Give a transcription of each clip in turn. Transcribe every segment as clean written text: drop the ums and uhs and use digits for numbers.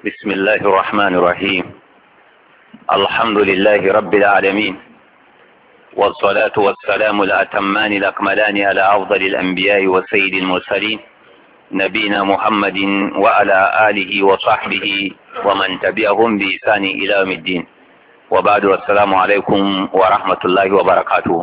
بسم الله الرحمن الرحيم. الحمد لله رب العالمين، والصلاة والسلام الأتمان الأكملان على أفضل الأنبياء وسيد المرسلين نبينا محمد وعلى آله وصحبه ومن تبعهم بإحسان إلى يوم الدين، وبعد السلام عليكم ورحمة الله وبركاته.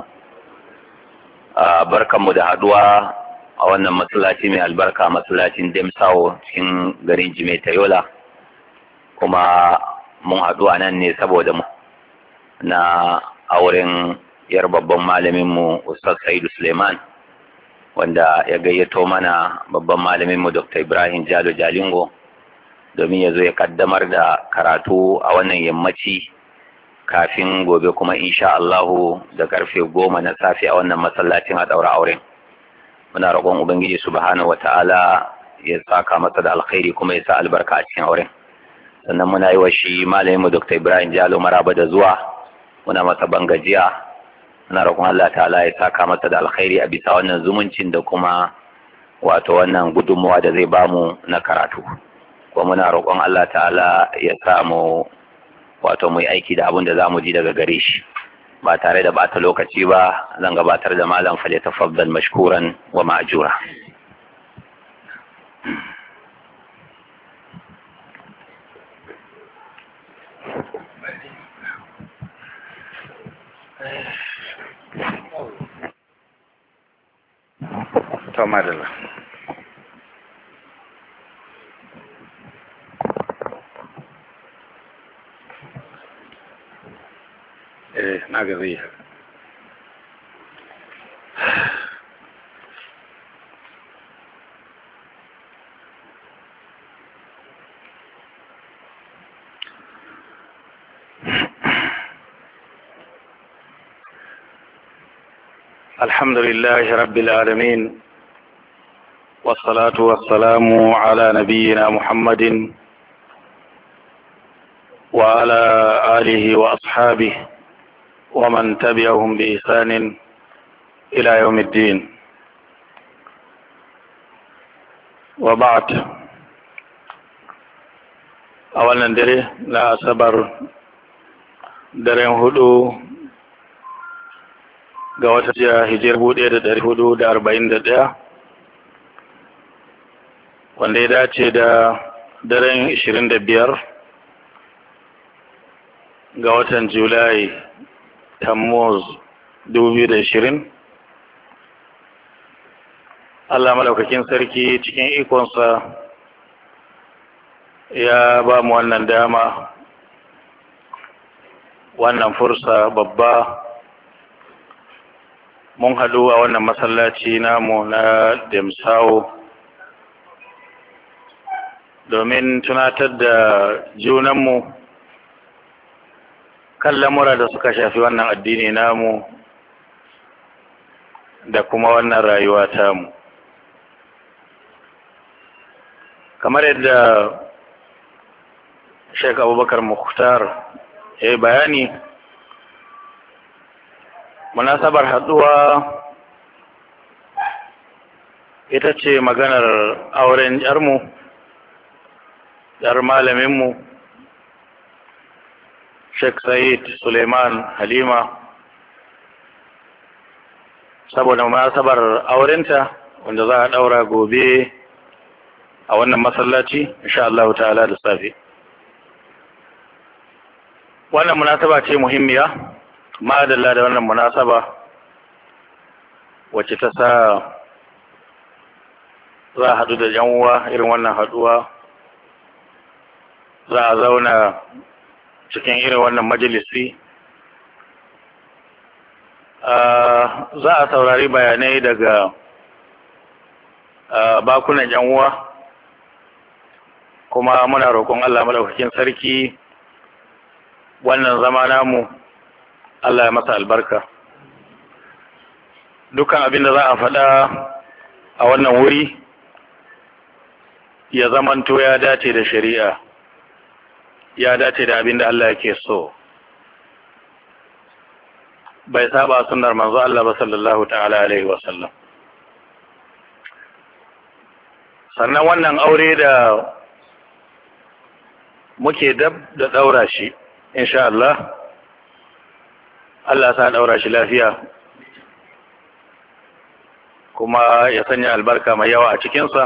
بركة مدهدوا a wannan masallaci mai albarka, masallacin Demsawo cikin garin Jimeta Yola, kuma mun haɗu a nan ne saboda na auren yar babban malaminmu Ustaz Sa'idu Suleiman, wanda ya gayyato mana babban malaminmu Dr. Ibrahim Jalo Jalingo domin ya zo ya kaddamar da karatu a wannan yammaci kafin gobe kuma insha Allahu da karfe 10 na safe a wannan masallacin a daura auren. Muna roƙon Ubangiji subhanahu wata'ala ya saka masa da alkhairi kuma ya sa albarka a cikin auren. Sannan muna yi wa shi malaminmu Dr. Ibrahim Jalo maraba da zuwa, muna masa bangajiya, muna roƙon Allah ta'ala ya saka masa da alkhairi a bisa wannan zumuncin da kuma wato wannan gudunmuwa da zai bamu na karatu. Kuma muna roƙon Allah ta'ala ya sa mu wato mu yi aiki da abin da za mu ji daga gare shi. Ba tare da bata lokaci ba, zan gabatar da malam falyatafaddal mashkuran wa ma'jura. Tamadala. Na gazi. الحمد لله رب العالمين، والصلاة والسلام على نبينا محمد وعلى آله وأصحابه ومن تبعهم بإحسان إلى يوم الدين، وبعد. أولا دري لا أصبر درين هدو قوات هجير بودي دري هدو 41 wanda ya dace da daren 25 ga watan Julai Tammuz 2020. Allah madaukakin sarki cikin ikonsa ya ba mu wannan dama, wannan fursa babba. Mun haɗu a wannan masallaci namu na Demsawo domin tunatar da junanmu kan lamura da suka shafi wannan addini namu da kuma wannan rayuwa tamu. Kamar yadda Sheikh Abubakar Mukhtar ya yi bayani, munasabar haɗuwa ita ce maganar auren ‘yarmu, ‘yar malaminmu Sheikh Said Suleiman Halima, saboda munasabar aurenta wanda za a daura gobe a wannan masallaci insha Allah ta'ala da safe. Wannan munasaba ce muhimmiya, madalla da wannan munasaba wacce ta sa za a haɗu da yan uwa irin wannan haɗuwa, za a zauna cikin irin wannan majalisi, za a saurari bayanai daga bakunan yan uwa, kuma muna roƙon Allah madaukakin sarki wannan zama namu Allah ya masa albarka. Dukan abin da za a faɗa a wannan wuri ya zamanto ya dace da shari'a, ya dace da abin da Allah yake so, bai saba sunnar manzo Allah ba sallallahu ta'ala alaihi wa sallam. Sannan wannan aure da muke dab da daura shi insha Allah. Allah sa daura shi lafiya kuma ya sanya albarka mai yawa a cikinsa.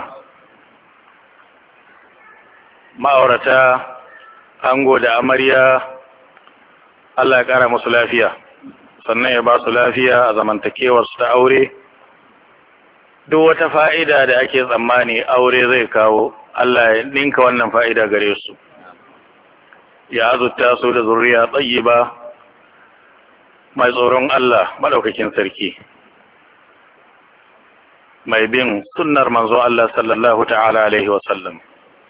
Ma'aurata, ango da amarya, Allah ya ƙara musu lafiya, sannan ya ba su lafiya a zamantakewarsu ta aure. Duk wata fa'ida da ake tsammani aure zai kawo, Allah ya ninka wannan fa'ida gare su, ya azurta su da zuriya tayyiba mai tsoron Allah maɗaukakin sarki, mai bin sunnar manzo Allah sallallahu ta'ala alaihi wasallam,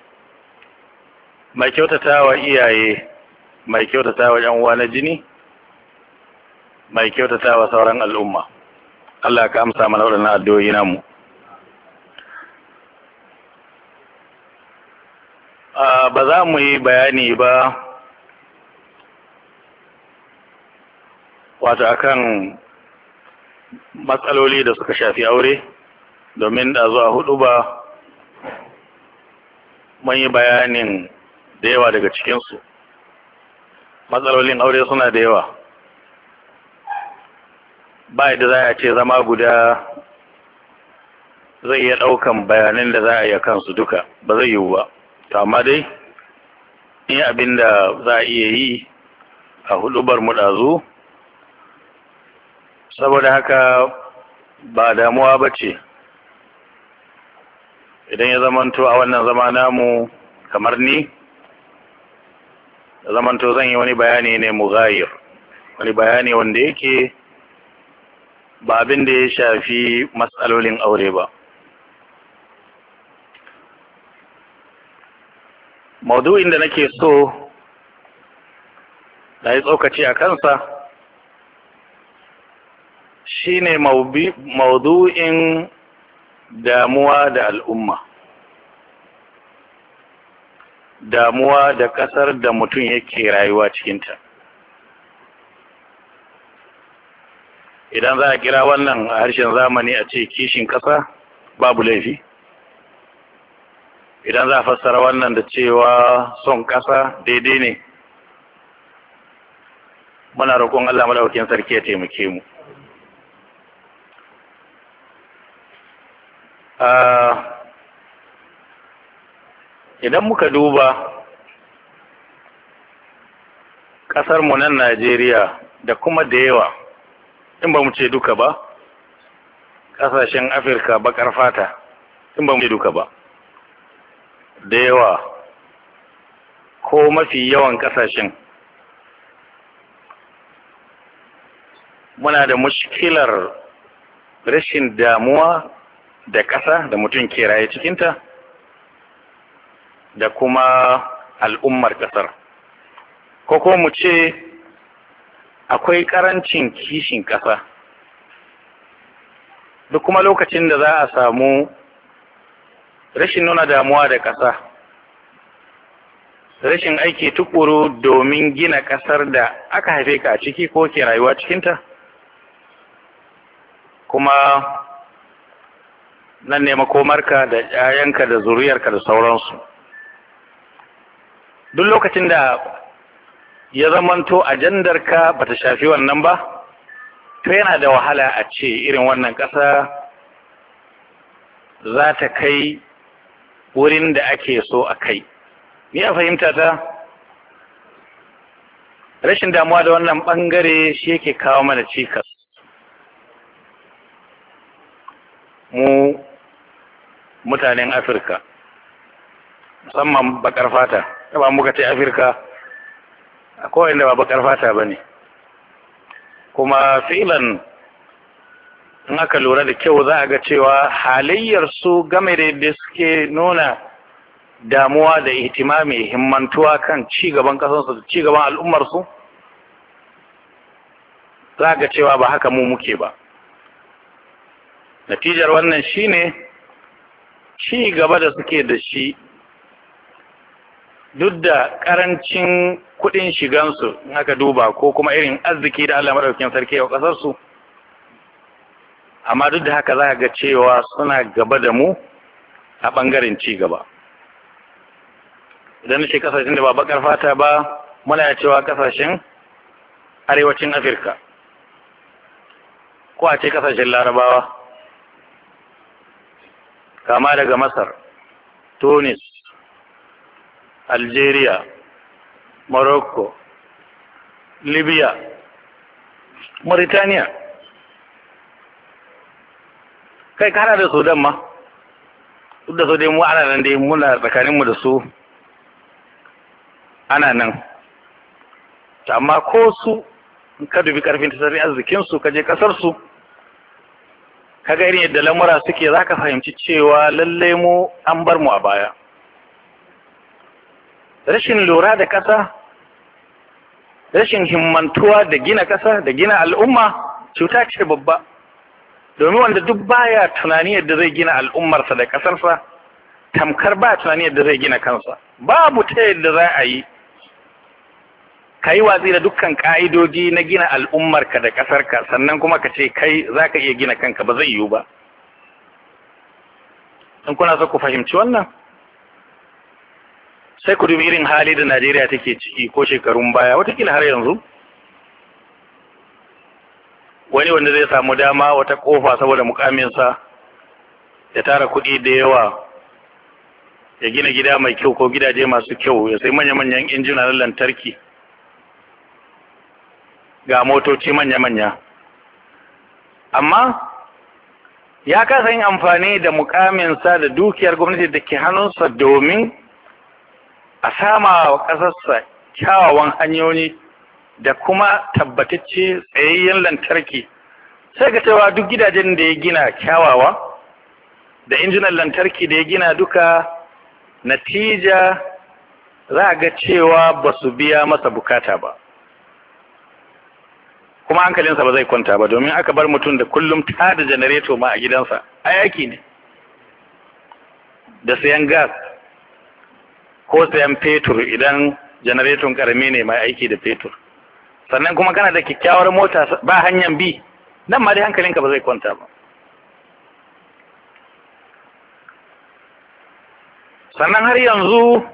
mai kyautata wa iyaye, mai kyautata wa ‘yan uwa na jini, mai kyautata wa sauran al'umma. Allah ka amsa mana waɗannan addu'o'i namu. Ba za mu yi bayani ba wato akan matsaloli da suka shafi aure, domin da zuwa hudu ba mun yi bayanin da yawa daga cikinsu. Matsalolin aure suna da yawa, ba da za a ce zama guda zai iya ɗaukan bayanin da za a yi kansu duka, ba zai yiwu ba. To amma dai in abin da za a iya yi a hudubar mu ɗazu, saboda haka ba damuwa ba ce idan ya zamanto a wannan zama namu kamar ni zamanto zan yi wani bayani ne mughayir, wani bayani wanda yake ba abin da ya shafi matsalolin aure ba. Maudu'in da nake so na yi tsokaci a kansa shine maudu'in damuwa da al'umma, damuwa da ƙasar da mutum yake rayuwa cikinta. Idan za a kira wannan a harshen zamani a ce kishin ƙasa, babu laifi. Idan za a fassara wannan da cewa son ƙasa, daidai ne. Muna roƙon Allah madaukakin sarki ya taimake mu. Idan muka duba ƙasar mu nan Najeriya da kuma da yawa, in ba mu ce duka ba, ƙasashen Afirka baƙar fata, in ba mu ce duka ba, da yawa ko mafi yawan ƙasashen muna da mushkilar rashin damuwa da ƙasa da mutum ke raye cikinta da kuma al'ummar ƙasar, ko mu ce akwai ƙarancin kishin ƙasa. Duk kuma lokacin da za a samu rashin nuna damuwa da ƙasa, rashin aiki tukuru domin gina ƙasar da aka haife ka a ciki ko ke rayuwa cikinta, kuma nan ne makomarka da ƴaƴanka da zuriyarka da sauransu. Duk lokacin da ya zamanto ajandarka bata shafi wannan ba, to yana da wahala a ce irin wannan ƙasa za ta kai wurin da ake so a kai. Ni a fahimta ta, rashin damuwa da wannan ɓangare shi yake kawo mana cikas. Mu mutanen Afirka, musamman baƙar fata, ba muka ce Afirka, akwai inda ba baƙar fata ba ne. Kuma filan in aka lura da kyau za a ga cewa halayyar su game da yadda suke nuna damuwa da ihtimami, himmantuwa kan cigaban kasansu da cigaban al'ummarsu, za a ga cewa ba haka mu muke ba. Natijar wannan shine ci gaba da suke da shi duk da karancin kudin shigansu in aka duba, ko kuma irin arziki da Allah madaukakin sarki a kasarsu, amma duk da haka za ga cewa suna gaba da mu a ɓangaren ci gaba. idan nace kasashen da ba bakar fata ba muna cewa kasashen arewacin Afirka ko a ce kasashen Larabawa kama daga Masar, Tunis, Algeria, Morocco, Libya, Mauritania, kai kana da Sudan ma, duk da su dai mu ana nan dai muna tsakaninmu da su ana nan, amma ko su ka dubi karfin tattalin arzikinsu ka je kasarsu ka ga irin yadda lamura suke za ka fahimci cewa lallai mu an bar mu a baya. Rashin lura da ƙasa, rashin himmantuwa da gina ƙasa da gina al'umma cuta ce babba, domin wanda duk baya tunani yadda zai gina al'ummarsa da ƙasarsa tamkar ba tunani yadda zai gina kansa. Babu ta yadda za a yi ka yi watsi da dukkan ƙa'idodi na gina al'ummarka da ƙasarka sannan kuma ka ce kai za ka iya gina kanka, ba zai yiwu ba. In kuna so ku fahimci wannan, sai ku dubi irin hali da Najeriya take ciki ko shekarun baya, watakila har yanzu. Wani wanda zai samu dama wata ƙofa saboda mukaminsa ya tara kuɗi da yawa, ya gina gida mai kyau ko gidaje masu kyau, ya sai manya-manyan injina na lantarki, ga motoci manya-manya, amma ya kasa yin amfani da mukaminsa da dukiyar gwamnati da ke hannunsa domin a sama wa ƙasarsa kyawawan hanyoyi da kuma tabbatacce tsayayyen lantarki. Sai ga cewa duk gidajen da ya gina kyawawa da injinan lantarki da ya gina duka natija za a ga cewa ba su biya masa bukata ba, kuma hankalinsa ba zai kwanta ba, domin aka bar mutum da kullum tada janareto ma a gidansa ayaki ne, da sayan gas ko sayan fetur idan janareton karami ne mai aiki da fetur, sannan kuma kana da kyakkyawar mota ba hanyar bi, nan ma dai hankalinka ba zai kwanta ba. Sannan har yanzu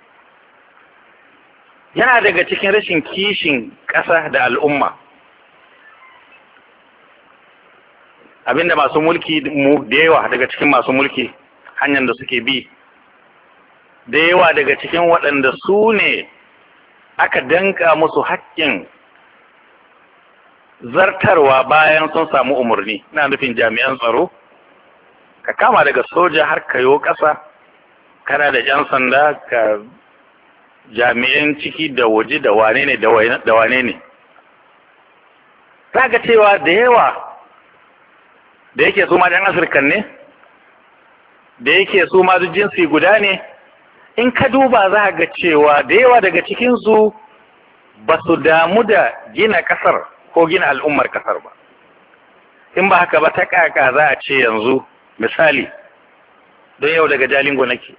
yana daga cikin rashin kishin ƙasa da al'umma, abinda masu mulki mu da yawa daga cikin masu mulki hanyar da suke bi, da yawa daga cikin waɗanda su ne aka danka musu haƙƙin zartarwa bayan sun samu umarni, na nufin jami'an tsaro, ka kama daga soja har kayo ƙasa, kana da 'yan sanda, ka jami'an ciki da waje da wane ne da wane ne. Za ga cewa da yawa da yake su ma ɗan Afirkan ne, da yake su ma duk jinsi guda ne, in ka duba za ga cewa da yawa daga cikinsu ba su damu da gina ƙasar ko gina al'ummar ƙasar ba. In ba haka ba ta ƙaƙa za a ce yanzu misali, don yau daga Jalingo nake,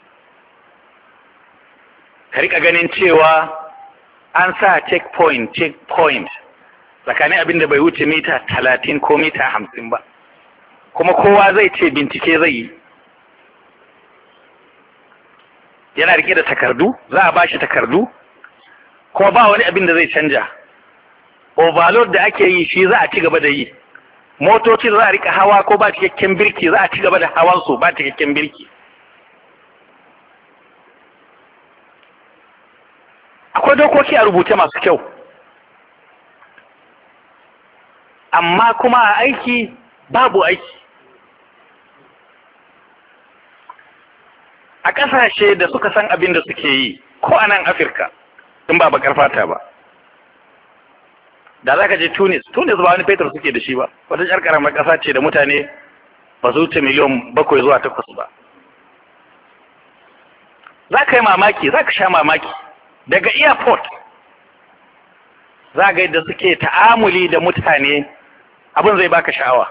ka riƙa ganin cewa an sa checkpoint tsakanin abin da bai wuce mita 30 ko mita 50 ba, kuma kowa zai ce bincike zai yi, yana rike da takardu, za a ba shi takardu, kuma ba wani abin da zai canja. Overload da ake yi shi za a ci gaba da yi, motoci za a rika hawa ko ba cikakken birki za a ci gaba da hawansu ba cikakken birki. Akwai dokoki a rubuce masu kyau, amma kuma a aiki babu aiki. A ƙasashe da suka san abin da suke yi, ko a nan Afirka, in ba bakar fata ba, da za ka je Tunis ba wani fetur suke da shi ba, wata ƴar ƙaramar ƙasa ce da mutane ba su wuce miliyan 7 zuwa 8 ba. Za ka yi mamaki, za ka sha mamaki, daga airport za ga yadda suke ta'amuli da mutane, abin zai baka sha'awa.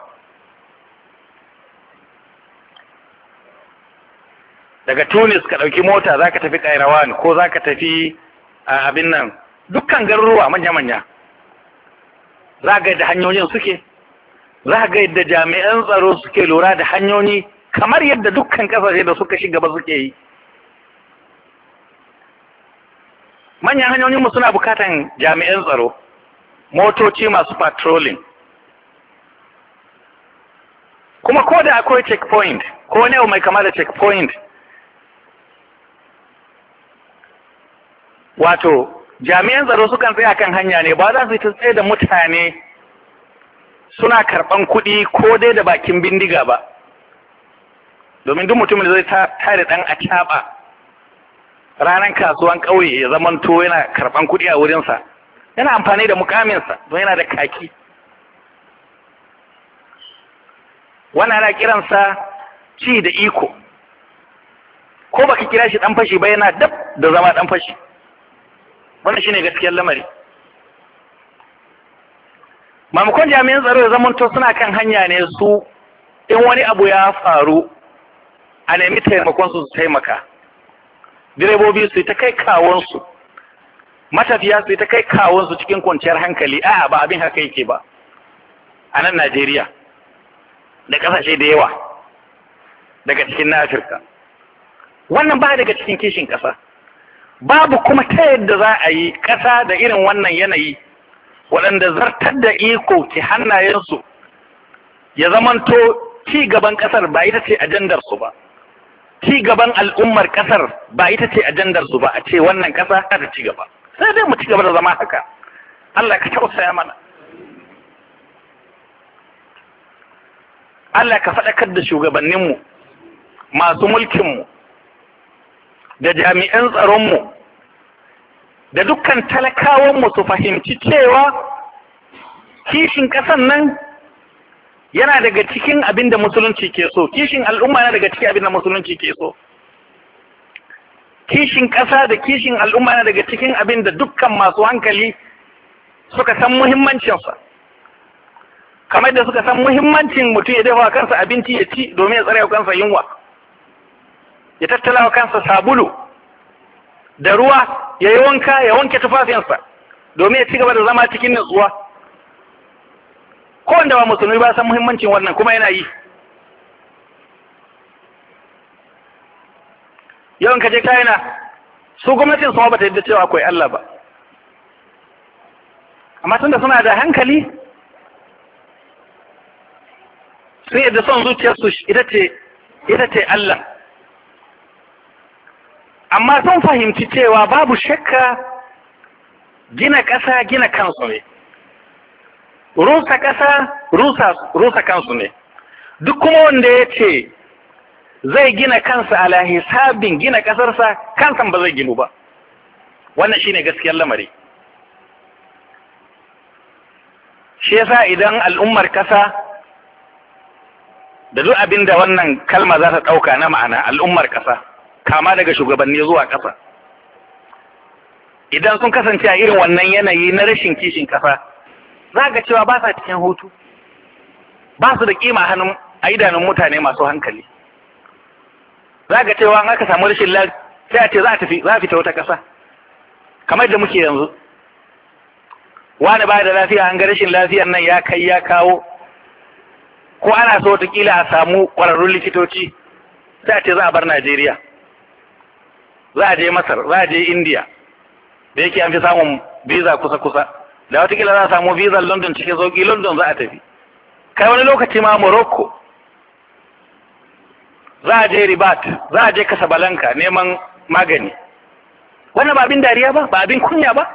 Daga Tunis ka ɗauki mota za ka tafi Kairawan ko za ka tafi abin nan, dukkan garuruwa manya-manya, za ga yadda hanyoyin suke, za ga yadda jami'an tsaro suke lura da hanyoyi kamar yadda dukkan ƙasashe da suka shiga ba suke yi. manyan hanyoyinmu suna bukatan jami'an tsaro, motoci masu patrolling, kuma ko da akwai checkpoint ko ne mai kama da checkpoint, wato jami'an tsaro sukan tsaya kan hanya ne, ba za su yi tsaye da mutane suna karɓan kuɗi ko dai da bakin bindiga ba, domin duk mutumin da zai tare ɗan a caɓa ranar kasuwan ƙauye ya zamanto yana karɓan kuɗi a wurinsa, yana amfani da mukaminsa don yana da kaki. Wannan ana kiransa ci da iko, ko baka kira shi ɗan fashi ba yana dab da zama ɗan fashi. Wannan shine gaskiyar lamari. Mamakon jami'an tsaro ya zamanto suna kan hanya ne su, in wani abu ya faru a nemi taimakon su taimaka, direbobi su yi ta kai kawonsu, matafiya su yi ta kai kawonsu cikin kwanciyar hankali. A'a, ba abin haka yake ba a nan Najeriya da ƙasashe da yawa daga cikin na Afirka. Wannan ba daga cikin kishin ƙasa. Babu kuma ta yadda za a yi ƙasa da irin wannan yanayi waɗanda zartar da iko ke hannayensu ya zamanto ci gaban ƙasar ba ita ce ajandarsu ba, ci gaban al'ummar ƙasar ba ita ce ajandarsu ba, a ce wannan ƙasa ta ci gaba. Sai dai mu ci gaba da zama haka. Allah ka tausaya mana. Allah ka faɗakar da shugabanninmu, masu mulkinmu, da jami'an tsaronmu, da dukkan talakawanmu su fahimci cewa kishin ƙasan nan yana daga cikin abin da musulunci ke so, kishin al'umma yana daga cikin abin da musulunci ke so. Kishin ƙasa da kishin al'umma yana daga cikin abin da dukkan masu hankali suka san muhimmancinsa. Kamar da suka san muhimmancin mutum ya dafa kansa abinci ya ci domin ya tsare kansa yunwa, ya tattala wa kansa sabulu da ruwa, ya yi wanka, ya wanke tufafinsa domin ya ci gaba da zama cikin nutsuwa. Ko wanda ba musulmi ba san muhimmancin wannan kuma yana yi. Yawan ka je China, su gwamnatin su ba ta yadda cewa akwai Allah ba, amma tunda suna da hankali sun yadda son zuciyarsu ita ce Allah. Amma sun fahimci cewa babu shakka gina ƙasa gina kansu ne, rusa ƙasa rusa kansu ne. Duk kuma wanda ya ce zai gina kansa ala hisabin gina ƙasarsa, kansan ba zai ginu ba. Wannan shine gaskiyar lamari. Shi yasa idan al'ummar ƙasa, da duk abin da wannan kalma za ta ɗauka na ma'ana, al'ummar ƙasa kama daga shugabanni zuwa ƙasa, idan sun kasance a irin wannan yanayi na rashin kishin ƙasa, za ga cewa ba sa cikin hutu, ba su da kima hannun a idanun mutane masu hankali. Za ga cewa an aka samu rashin lafiya sai a ce za a fita wata ƙasa, kamar da muke yanzu. Wani ba da lafiya, an ga rashin lafiyar nan ya kai ya kawo, ko ana so watakila a samu ƙwararrun likitoci, sai a ce za a bar Najeriya, za a je Masar, za a je India, da yake an fi samun visa kusa-kusa, da watakila za a samu visa London cikin sauƙi, London za a tafi. Kai wani lokaci ma Morocco, za a je Ribat, za a je Casablanca neman magani. Wannan ba abin dariya ba, ba abin kunya ba.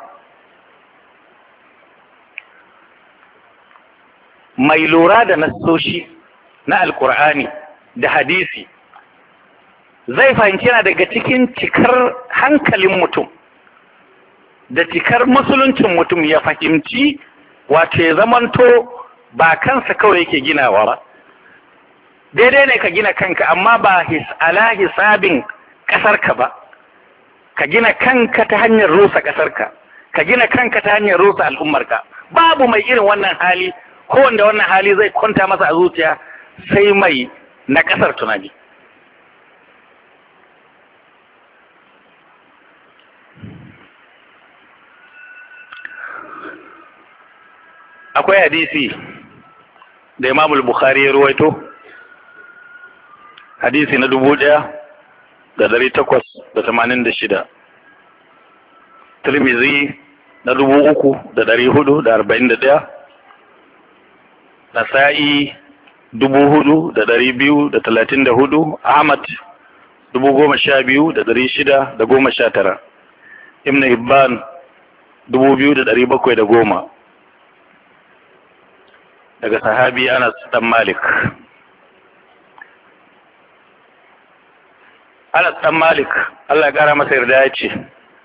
Mai lura da nassoshi na Alƙur'ani da hadisi zai fahimci yana daga cikin cikar hankalin mutum da cikar musuluncin mutum ya fahimci wato ya zamanto ba kansa kawai yake ginawa ba. Daidai ne ka gina kanka, amma ba ala hisabin ƙasarka ba. Ka gina kanka ta hanyar rusa ƙasarka, ka gina kanka ta hanyar rusa al'ummarka. Babu mai irin wannan hali, ko wanda wannan hali zai kwanta masa a zuciya, sai mai na ƙasar tunani. Akwai hadisi da Imam Bukhari ya ruwaito, hadisi na 1886, Tirmidhi na 3441, Nasa'i 4234, Ahmad 12619, Ibn Hibban 2710, daga sahabi Anas dan Malik. Anas dan Malik, Allah ya kara masa yarda, ya ce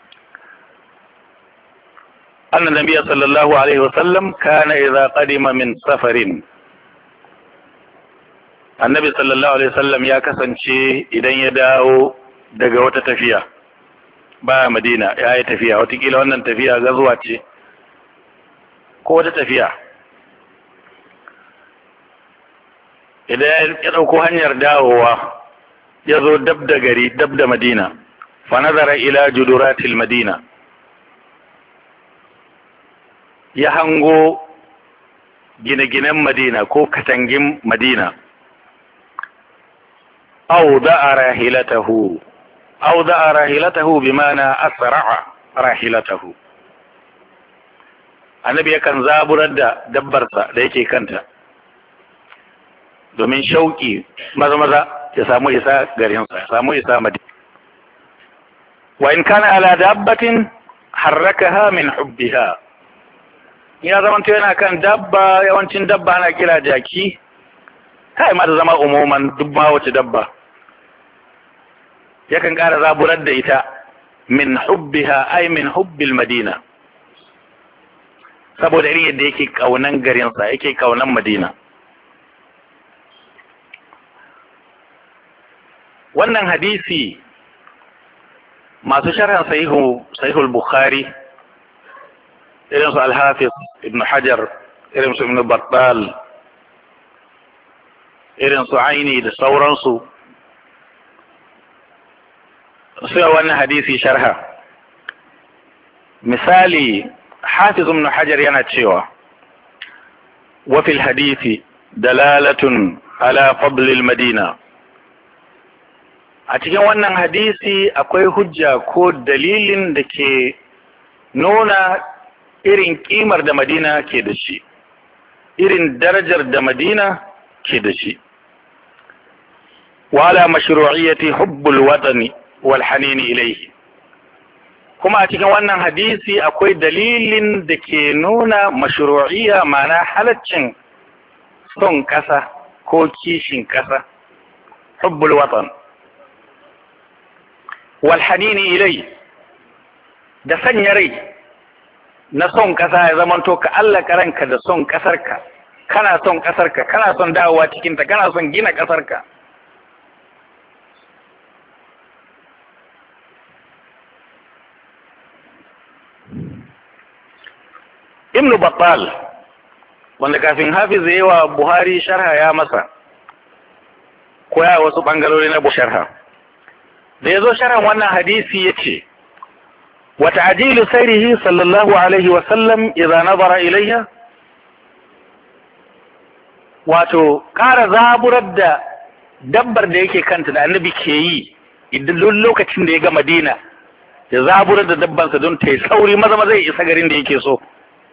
annan nabiyyu sallallahu alaihi wasallam kana idza qadima min safarin. Annabi sallallahu alaihi wasallam ya kasance idan ya dawo daga wata tafiya, ba Madina ya yi tafiya, watakila wannan tafiya gazuwa ce ko wata tafiya, idan ya ɗauko hanyar dawowa ya zo dab da gari, dab da Madina, fa nazara ila juduratil Madina, ya hango gine-ginen Madina ko katangin Madina. أوضع راحلته بمعنى أسرع راحلته. Annabi yakan zaburar da dabbarsa da yake kanta domin shauki maza ya samu isa garinsa, ya samu isa Madina. Wa in kana ala dabbatin harrakaha min hubbiha. Ya zamanto yana kan dabba, yawancin dabba ana kira jaki, kai ma da zama umuman duk ma wace dabba yakan ƙara zaburar da ita min hubbiha, ay min hubbil Madina, saboda irin yadda yake kaunan garinsa, yake kaunan Madina. Wannan hadisi masu sharhan sahihul Bukhari irin su Al-Hafiz Ibn Hajar, irin su Ibn Battal, irin su Aini da sauransu, sai wannan hadisi sharha. Misali, Hafiz Ibn Hajar yana cewa wa fil hadisi dalalatun ala fadlil Madina. A cikin wannan hadisi akwai hujja ko dalilin da ke nuna irin kimar da Madina ke da shi, irin darajar da Madina ke da shi. Wa ala mashru'iyyati hubbul watani wal hanini ilayhi. Kuma a cikin wannan hadisi akwai dalilin da ke nuna mashru'iyya, ma'ana halaccin son kasa ko kishin kasa, hubbul watan wal hanini ilayhi, da sanya rai na son kasa ya zamanto ka allaka ranka da son kasarka, kana son kasarka, kana son dawowa cikinta, kana son gina kasarka. Ibn Battal, wanda kafin Hafiz ya yi wa Buhari sharha ya masa, ko ya wasu bangarori na sharha, da ya zo sharhan wannan hadisi ya ce, wa ta'jilu sayrihi sallallahu alaihi wa sallam idza nazara ilayha, wato ƙara zaburar da dabbar da yake kanta da Annabi ke yi idan lokacin da ya ga Madina, ya zaburar da dabbansa don ta yi sauri maza zai isa garin da yake so.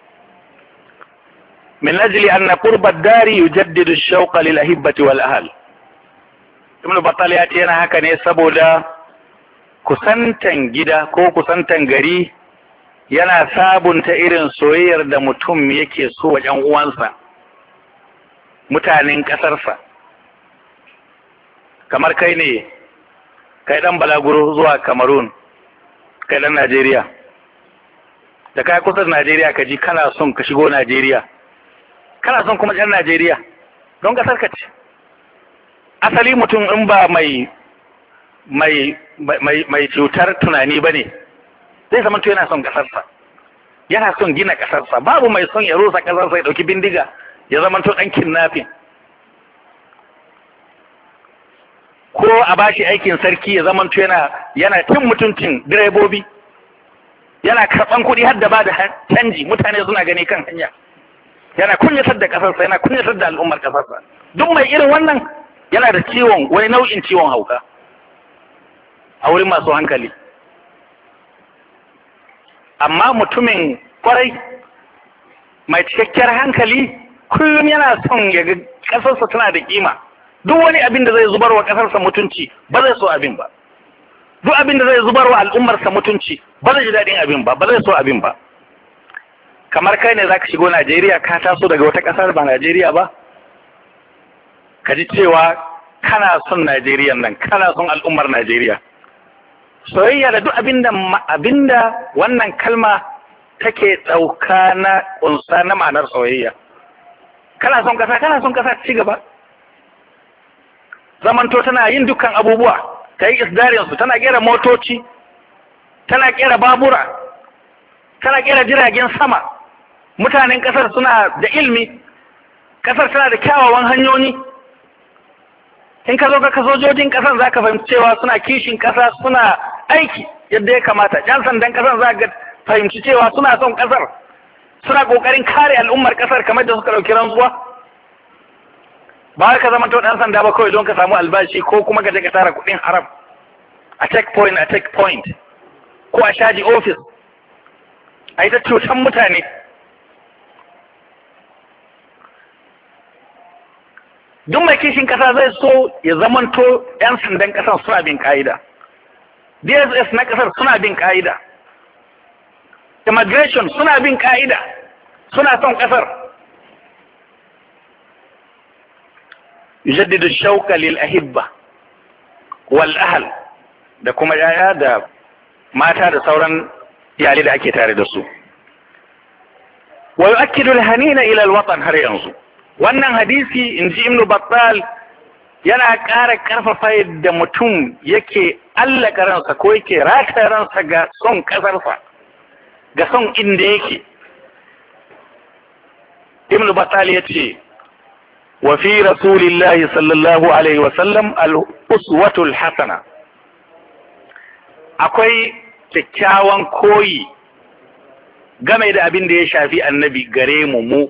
من أجل أن قرب الدار يجدد الشوق للأهبة والأهل. Ibn Battal ya ce yana haka ne saboda kusantan gida ko kusantan gari yana sabunta irin soyayyar da mutum yake so wa ƴan uwansa, mutanen ƙasarsa. Kamar kai ne, kai ɗan balaguro zuwa Cameroon, kai ɗan Najeriya, da kai kusa da Najeriya ka ji kana son ka shigo Najeriya, kana son kuma ƴan Najeriya don ƙasar ka ce. Asali mutum in ba mai cutar tunani ba ne, zai zama to yana son ƙasarsa, yana son gina ƙasarsa. Babu mai son ya rusa ƙasarsa ya ɗauki bindiga ya zama to ɗan kidnapping, ko a bashi aikin sarki ya zama to yana cin mutuncin direbobi, yana karɓan kuɗi har da ba da canji, mutane suna gani kan hanya, yana kunyatar da ƙasarsa, yana kunyatar da al'ummar ƙasarsa. Duk mai irin wannan yana da ciwon, wani nau'in ciwon hauka a wurin masu hankali. amma mutumin kwarai mai cikakkiyar hankali kullum yana son ya ga ƙasarsa tana da kima. Duk wani abin da zai zubar wa ƙasarsa mutunci ba zai so abin ba. Duk abin da zai zubar wa al'ummarsa mutunci ba zai ji daɗin abin ba, ba zai so abin ba. Kamar kai ne za ka shigo Najeriya, ka taso daga wata ƙasar ba Najeriya ba, ka ji cewa kana son Najeriya nan, kana son al'ummar Najeriya. Soyayya da duk abinda wannan kalma take ɗauka na ƙunsa na ma'anar soyayya. Kana son ƙasa ci gaba. Zamanto tana yin dukkan abubuwa, ta yi isdarinsu, tana ƙera motoci, tana ƙera babura, tana ƙera jiragen sama. Mutanen ƙasar suna da ilmi, ƙasar tana da kyawawan hanyoyi. In ka zo ka sojojin ƙasar za ka fahimci cewa suna kishin ƙasa, suna aiki yadda ya kamata. Ƴan sandan ƙasar za ka fahimci cewa suna son ƙasar, suna ƙoƙarin kare al'ummar ƙasar kamar da suka ɗauki rantsuwa. Ba ka zama to ɗan sanda ba kawai don ka samu albashi ko kuma ka je ka tara kuɗin haram a checkpoint ko a shaji ofis a yi ta cutan mutane. Duk mai kishin ƙasa zai so ya zamanto 'yan sandan ƙasar suna bin ƙa'ida, DSS na ƙasar suna bin ƙa'ida, immigration suna bin ƙa'ida, suna son ƙasar. Yujaddidu shauqa lil ahibba wal ahl, da kuma yaya da mata da sauran iyalai da ake tare da su. Wa yu'akkidu al hanina ila al watan, har yanzu wannan hadisi in ji Ibn Battal yana ƙara ƙarfafa yadda mutum yake allaka ransa ko yake rata ransa ga son ƙasarsa, ga son inda yake. Ibn Battal ya ce wa fi rasulillahi sallallahu alaihi wasallam al-uswatul hasana, akwai kyakkyawan koyi game da abin da ya shafi annabi gare mu.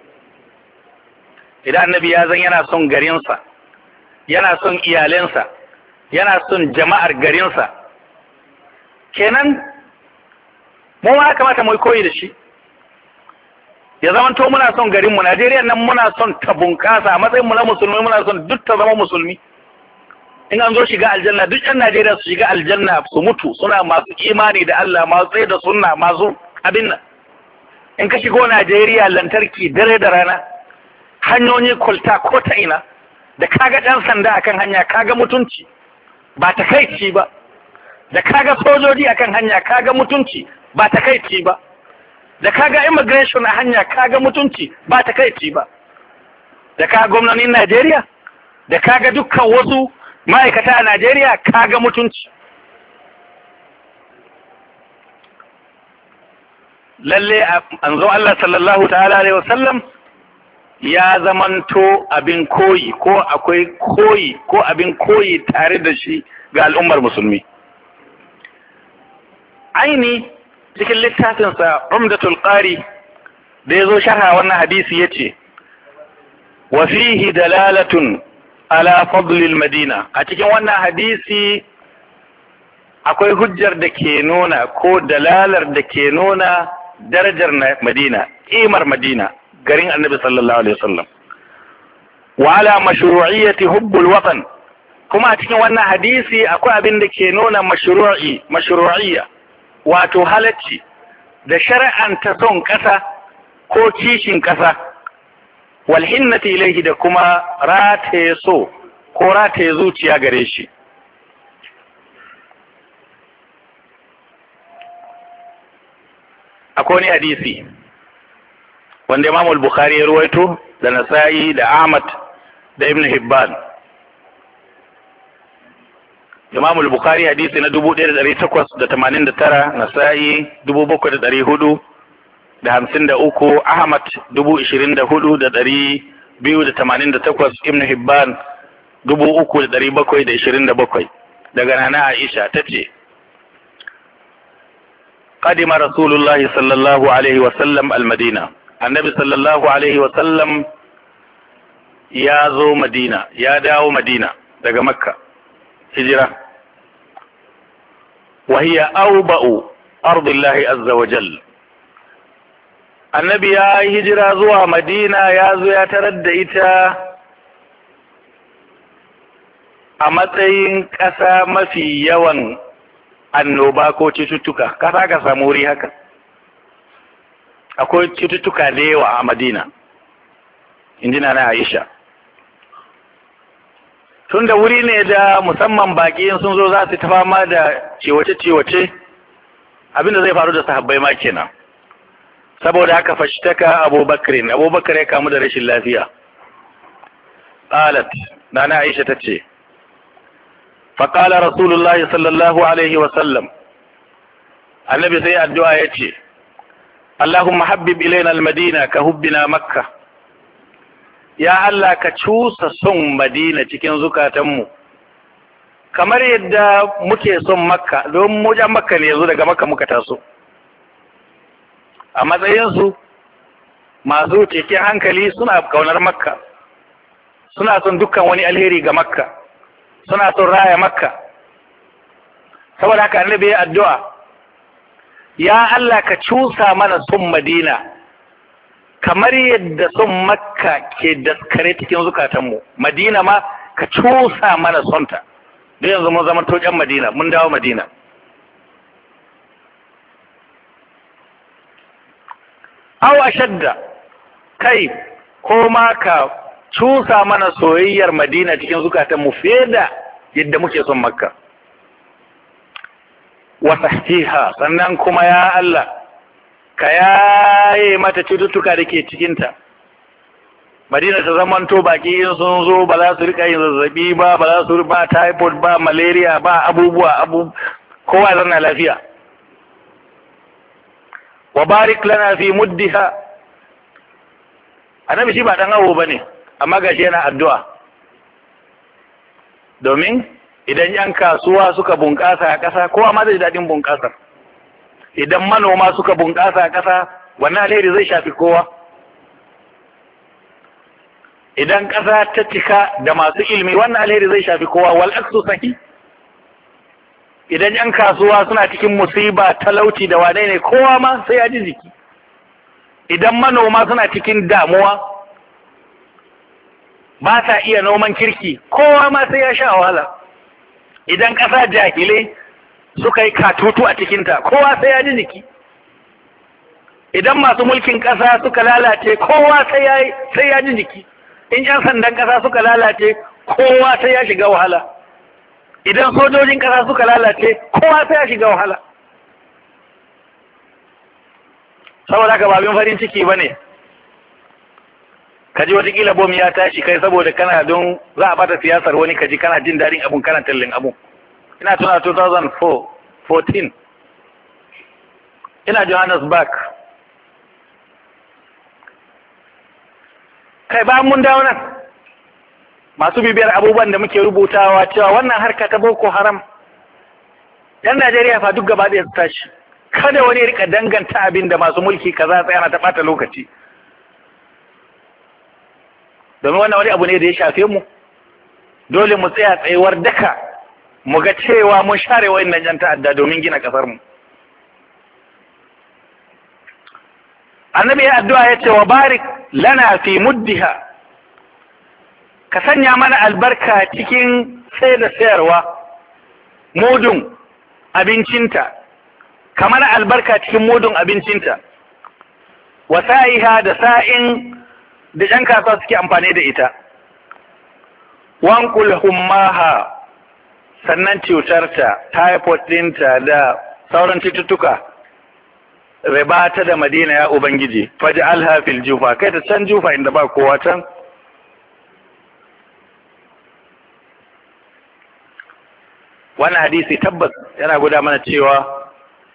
Idan annabi ya zan yana son garinsa, yana son iyalensa, yana son jama'ar garinsa, kenan mu ma kamata mu koyi da shi. Ya zama to muna son garinmu. Najeriya nan muna son ta bunƙasa, a matsayin mu na musulmi muna son duk ta zama musulmi. In an zo shiga aljanna, duk ɗan Najeriya su shiga aljanna su mutu suna masu imani da Allah, masu tsaye da sunna, masu abin nan. In ka shigo Najeriya, lantarki dare da rana, hanyoyi kwalta ko ta ina, da kaga ɗan sanda akan hanya kaga mutunci ba takaici ba, da kaga sojoji akan hanya kaga mutunci ba takaici ba, da kaga immigration a hanya kaga mutunci ba takaici ba, da kaga gwamnonin Najeriya, da kaga dukkan wasu ma'aikata a Najeriya kaga mutunci. Lalle anzo Allah sallallahu ta'ala alaihi wasallam ya zamanto abin koyi, ko akwai koyi ko abin koyi tare da shi ga al'ummar musulmi. Aini cikin littafinsa Umdatul Qari da ya zo sharha wannan hadisi ya ce, wa fihi dalalatun ala fadlil madina. A cikin wannan hadisi akwai hujjar da ke nuna ko dalalar da ke nuna darajar Madina, ƙimar Madina, garin Annabi sallallahu alaihi wasallam. Wa ala mashru'iyyati hubbul watan. Kuma a cikin wannan hadisi akwai abin da ke nuna mashru'iyya, wato halacci da shar'anta son ƙasa ko kishin ƙasa, wal hinnati ilayhi, da kuma rataye so ko rataye zuciya gare shi. Akwai wani hadisi wanda Imam al-Bukhari ya ruwaito da Nasa'i da Ahmad da Ibn Hibban. Imam al-Bukhari hadisi na 1889, Nasa'i 7453, Ahmad 24288, Ibn Hibban 3727. Daga Nana Aisha tace, قدم رسول الله صلى الله عليه وسلم المدينة. النبي صلى الله عليه وسلم يا زو مدينة، يا داو مدينة daga Makka hijira. وهي أوبأ ardillahi azza wa jal. Annabi ya yi hijira zuwa Madina, ya zo ya tarar da ita a matsayin ƙasa mafi yawan annoba ko cututtuka. Ƙasa ka samu wuri haka, akwai cututtuka da yawa a Madina, injina na Aisha. Tun da wuri ne da musamman baƙi sun zo za su ta fama da ciwace-ciwace, abinda zai faru da sahabbai ma kenan. Saboda haka fashtaka Abubakar ya kamu da rashin lafiya. Qalat, nana Aisha tace, fa qala Rasulullahi sallallahu alaihi wa sallam, annabi sai addu'a yace, Allahumma habbib ilaina al-Madina ka hubbina Makka. Ya Allah ka cusa son Madina cikin zukatanmu, kamar yadda muke son Makka, don mu jan Makka ne yanzu, daga Makka muka taso. A matsayinsu masu cikin hankali suna kaunar Makka, suna son dukkan wani alheri ga Makka, suna son raya Makka. Saboda haka annabi ya addu'a, ya Allah ka cusa mana son Madina kamar yadda son Makka ke daskare cikin zukatanmu. Madina ma ka cusa mana sonta, don yanzu mun zama toƙen Madina, mun dawo Madina. Aw ashadda, kai ko ma ka cusa mana soyayyar Madina cikin zukatanmu fiye da yadda muke son Makka. Wa sahtiha, sannan kuma ya Allah ka yaye mata cututtuka da ke cikinta. Madina ta zamanto baki in sun zo ba za su rika yin zazzabi ba, ba za su ba typhoid ba, malaria ba, abubuwa kowa zanna lafiya. Wa barik lana fi muddiha. Annabi shi ba dan awo bane, amma gashi yana addu'a. Domin idan yan kasuwa suka bunƙasa a ƙasa, kowa ma zai daɗin bunƙasar. Idan manoma suka bunƙasa a ƙasa, wannan alheri zai shafi kowa. Idan ƙasa ta cika da masu ilimi, wannan alheri zai shafi kowa. Wal aksu sahih. Idan yan kasuwa suna cikin musiba, talauci da wane ne, kowa ma sai ya ji jiki. Idan manoma suna cikin damuwa, ba ta iya noman kirki, kowa ma sai ya sha wahala. Idan ƙasa jahilai suka yi katutu a cikinta, kowa sai ya ji jiki. Idan masu mulkin ƙasa suka lalace, kowa sai ya ji jiki. In 'yan sandan ƙasa suka lalace, kowa sai ya shiga wahala. Idan sojojin ƙasa suka lalace, kowa sai ya shiga wahala. Saboda haka babin farin ciki ba ne, kaji watakila bom ya tashi kai saboda kana don za a bata siyasar wani, kaji kana jin daɗin abun, kana tallin abun. Ina tuna 2014 ina Johannesburg. Kai bayan mun dawo nan, masu bibiyar abubuwan da muke rubutawa cewa wannan harka ta Boko Haram, yan Najeriya fa duk gaba ɗaya su tashi. Kada wani rika danganta abin da masu mulki kaza tsaya ta ɓata lokaci. Domin wannan wani abu ne da ya shafe mu, dole mu tsaya tsayuwar daka mu ga cewa mun share wayannan yan ta'adda domin gina kasar mu. Annabi ya addu'a ya ce wa barik lana fi muddiha, ka sanya mana albarka cikin sai da sayarwa, mudun abincinta, kamar albarka cikin mudun abincinta, wa sa'iha da sa'in da ƴan kasuwa suke amfani da ita, wankul hummaha, sannan cutarta, typhoid ɗinta da sauran cututtuka, riba ta da Madina ya Ubangiji, faj'alha fil jufa, kai ta can jufa inda ba kowa can. Wannan hadisi tabbas yana guda mana cewa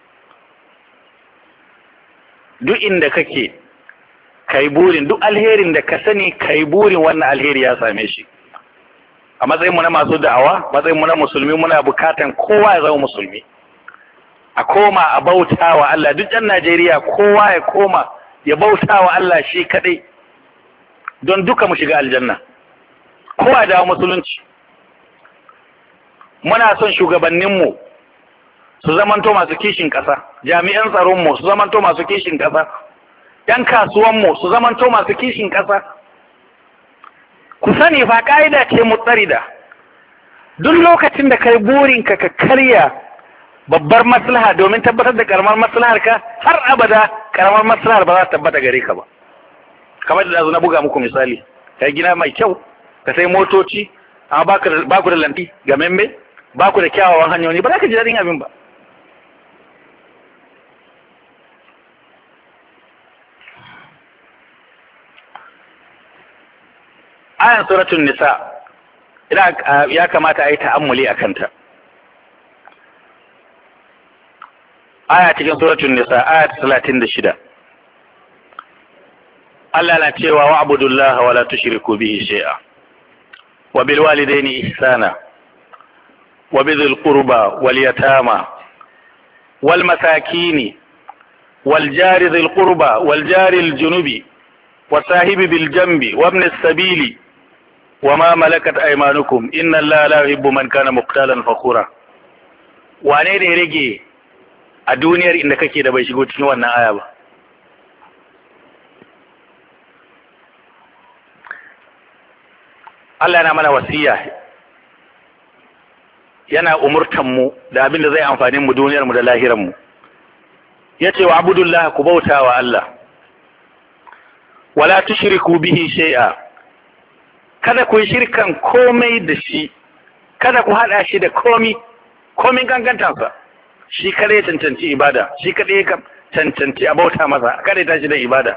duk inda kake kai burin, duk alherin da ka sani kai burin wannan alheri ya same shi. A matsayin mu na masu da'awa, matsayin mu na musulmi, muna bukatan kowa ya zama musulmi, a koma a bauta wa Allah. Duk ɗan Najeriya kowa ya koma ya bauta wa Allah shi kaɗai, don duka mu shiga aljanna, kowa dawo musulunci. Muna son shugabanninmu su zamanto masu kishin ƙasa, jami'an tsaronmu su zamanto masu kishin ƙasa, ‘yan kasuwanmu su zamanto masu kishin ƙasa. Ku sani fa ƙa'ida ce mutsarida, duk lokacin da kai burinka ka karya babbar maslaha domin tabbatar da karamar maslahar ka, har abada karamar maslahar ba za ta tabbata gare ka ba. Kamar da na buga muku misali, kai gina mai kyau, ka sai motoci, amma ba ku da lanti ga membe, ba ku da kyawawan hanyoyi, ba za ka ji daɗin abin ba. Ayan suratul nisa ya kamata a yi ta'ammuli a kanta. Aya cikin suratul nisa aya 36. Allah na cewa wa abudullaha wa la tushriku bihi shay'a wa bil walidayni ihsana wa bidhil qurba wal yatama wal masakin wal jari dhil qurba wal jari al junubi wa sahibi bil janbi wa ibn as-sabili wa ma malakat aymanukum inna Allaha la yuhibbu man kana muqtalan fakhura. Wane ne rage a duniyar inda kake da bai shigo cikin wannan aya ba? Allah yana mana wasiya, yana umurtan mu da abin da zai amfani mu duniyar mu da lahiran mu. Yace wa abudullah, ku bauta wa Allah, wala tushriku bihi shay'a, kada ku yi shirkan komai da shi, kada ku hada shi da komin gangantansa. Shi kada ya cancanci ibada, shi kada ya cancanci a bauta masa, kada ya tashi da ibada.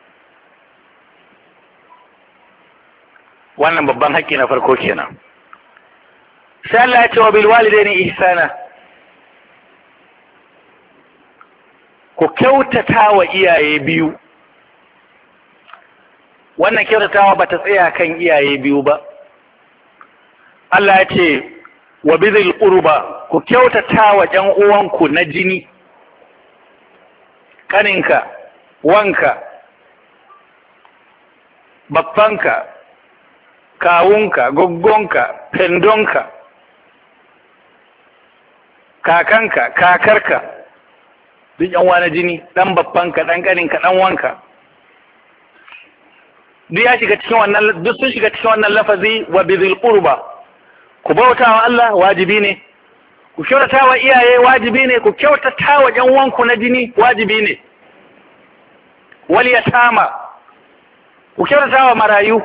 Wannan babban haƙƙi na farko kenan. Sai Allah ya ce wa bil walidaini ihsana, ku kyautata wa iyaye biyu. Wannan kyautatawa ba ta tsaya kan iyaye biyu ba. Allah ya ce wa bidhil qurba, ku kyautata wa ƴan uwanku na jini, kaninka, wanka, babbanka, kawunka, goggonka, pendonka, kakanka, kakarka, duk ƴan uwa na jini, ɗan babbanka, ɗan kaninka, ɗan wanka. Duk ya shiga cikin wannan, duk sun shiga cikin wannan lafazi wa bidhil qurba. Ku bauta wa Allah wajibi ne, ku kyautata wa iyaye wajibi ne, ku kyautata wa ƴan uwanku na jini wajibi ne. Wal yatama, ku kyautata wa marayu.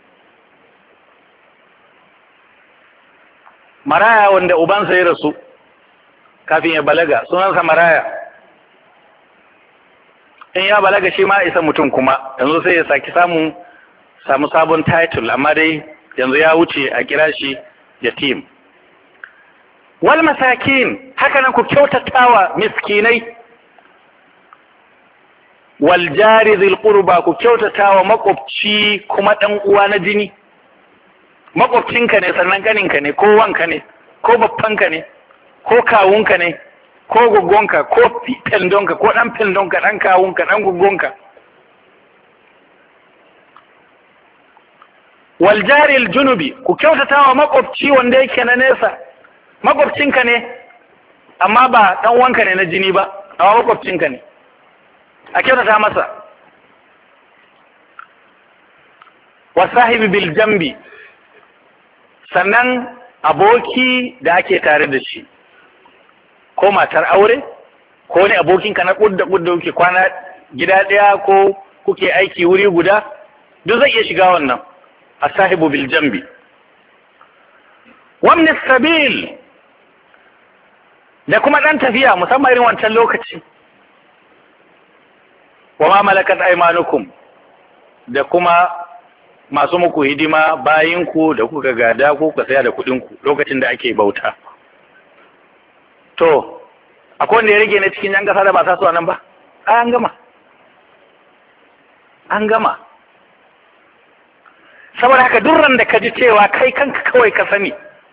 Maraya wanda ubansa ya rasu kafin ya balaga sunansa maraya. In ya balaga shi ma isa mutum kuma, yanzu sai ya samu sabon title, amma dai yanzu ya wuce a kira shi yatim. Wal masakin, haka nan ku kyautatawa miskinai. Wal jari dhil qurba, ku kyautatawa makwabci kuma dan uwa na jini. Makwabcinka ne, sannan ganinka ne, ko wanka ne, ko babbanka ne, ko kawunka ne, ko guggonka, ko pendonka, ko dan pendonka, dan kawunka, dan guggonka. Wal jari al junubi, ku kyautatawa makwabci wanda yake na nesa. Makwabcinka ne, amma ba dan wanka ne na jini ba, amma makwabcinka ne. A kyautata masa. Wa sahibi bil jambi, sannan aboki da ake tare da shi, ko matar aure, ko wani abokinka na kudda kuke kwana gida ɗaya ko kuke aiki wuri guda, duk zai iya shiga wannan. As-sahibu bil jambi. Wa min as-sabil, da kuma dan tafiya musamman irin wancan lokaci. Wa ma malakat aymanukum, da kuma masu muku hidima bayinku da kuka gada ko kuka saya da kuɗinku lokacin da ake bauta. To, akwai wanda ya rage na cikin yan ƙasa da ba sa su nan ba? An gama. An gama. Saboda haka durran da ka ji cewa kai kanka kawai ka sani.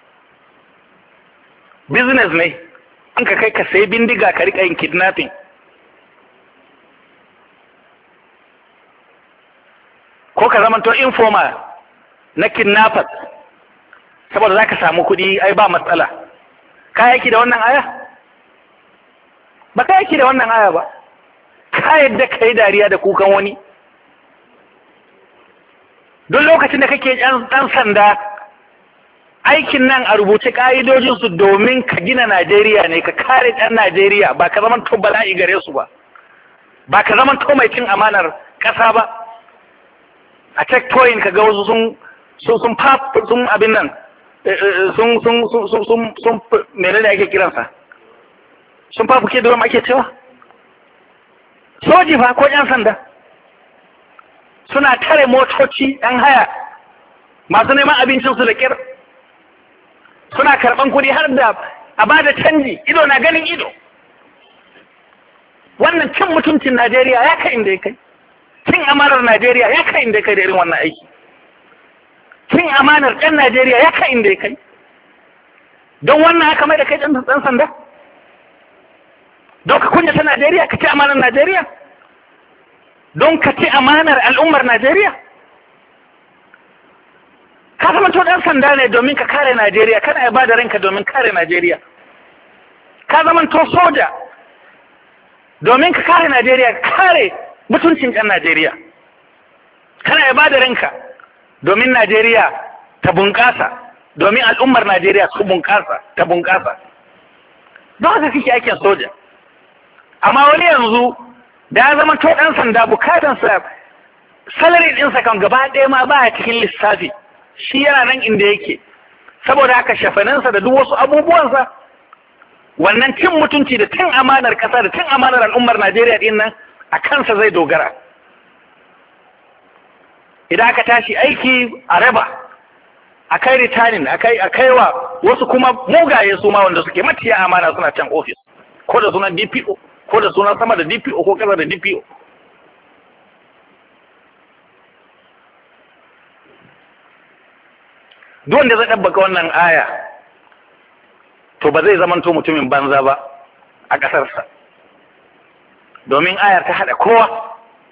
Business ne, an ka kai ka sai bindiga ka riƙa yin kidnapping. Ko ka zamanto informa na kidnappers saboda za ka samu kuɗi, ai ba matsala. Ka yaki da wannan aya? ba ka yake da wannan aya ba, ka yadda ka yi dariya da kukan wani. Don lokacin da kake ɗan sanda, aikin nan a rubuce ƙa'idojinsu domin ka gina Najeriya ne, ka kare ɗan Najeriya, ba ka zama to bala'i gare su ba, ba ka zama to mai cin amanar ƙasa ba. A checkpoint ka ga wasu sun abin nan, sun menene ake kiransa, sun fafuke da ake cewa soji fa ko ƴan sanda suna tare motoci ɗan haya masu neman abincinsu da ƙir, suna karɓan kuɗi har da a ba da canji, ido na ganin ido. Wannan cin mutuncin Najeriya ya kai inda ya kai, cin amanar Najeriya ya kai inda ya kai da irin wannan aiki, cin amanar ɗan Najeriya ya kai inda ya kai. Don wannan aka mai da kai ɗan sanda? Don ka kunyata Najeriya, ka ci amanar Najeriya? Don ka ci amanar al'ummar Najeriya? Ka zama to ɗan sanda ne domin ka kare Najeriya, kana ya ba da ranka domin kare Najeriya. Ka zama to soja domin ka kare Najeriya, kare mutuncin ɗan Najeriya. Kana ya ba da ranka domin Najeriya ta bunƙasa, domin al'ummar Najeriya su bunƙasa, ta bunƙasa. Don haka kake aikin soja. Amma wani yanzu da ya zama to ɗan sanda, bukatansa salari ɗinsa kan gaba ɗaya ma ba a cikin lissafi, shi yana nan inda yake, saboda haka shafaninsa da duk wasu abubuwansa, wannan cin mutunci da cin amanar ƙasa da cin amanar al'ummar Najeriya ɗin nan a kansa zai dogara. Idan aka tashi aiki a raba, a kai ritanin, a kai wa wasu kuma mugaye su ma wanda suke matiya amana suna can ofis, ko da sunan DPO, ko da sunan sama da DPO ko ƙasa da DPO. Duk wanda zai ɗabbaka wannan aya, to ba zai zamanto mutumin banza ba a ƙasarsa, domin ayar ta haɗa kowa.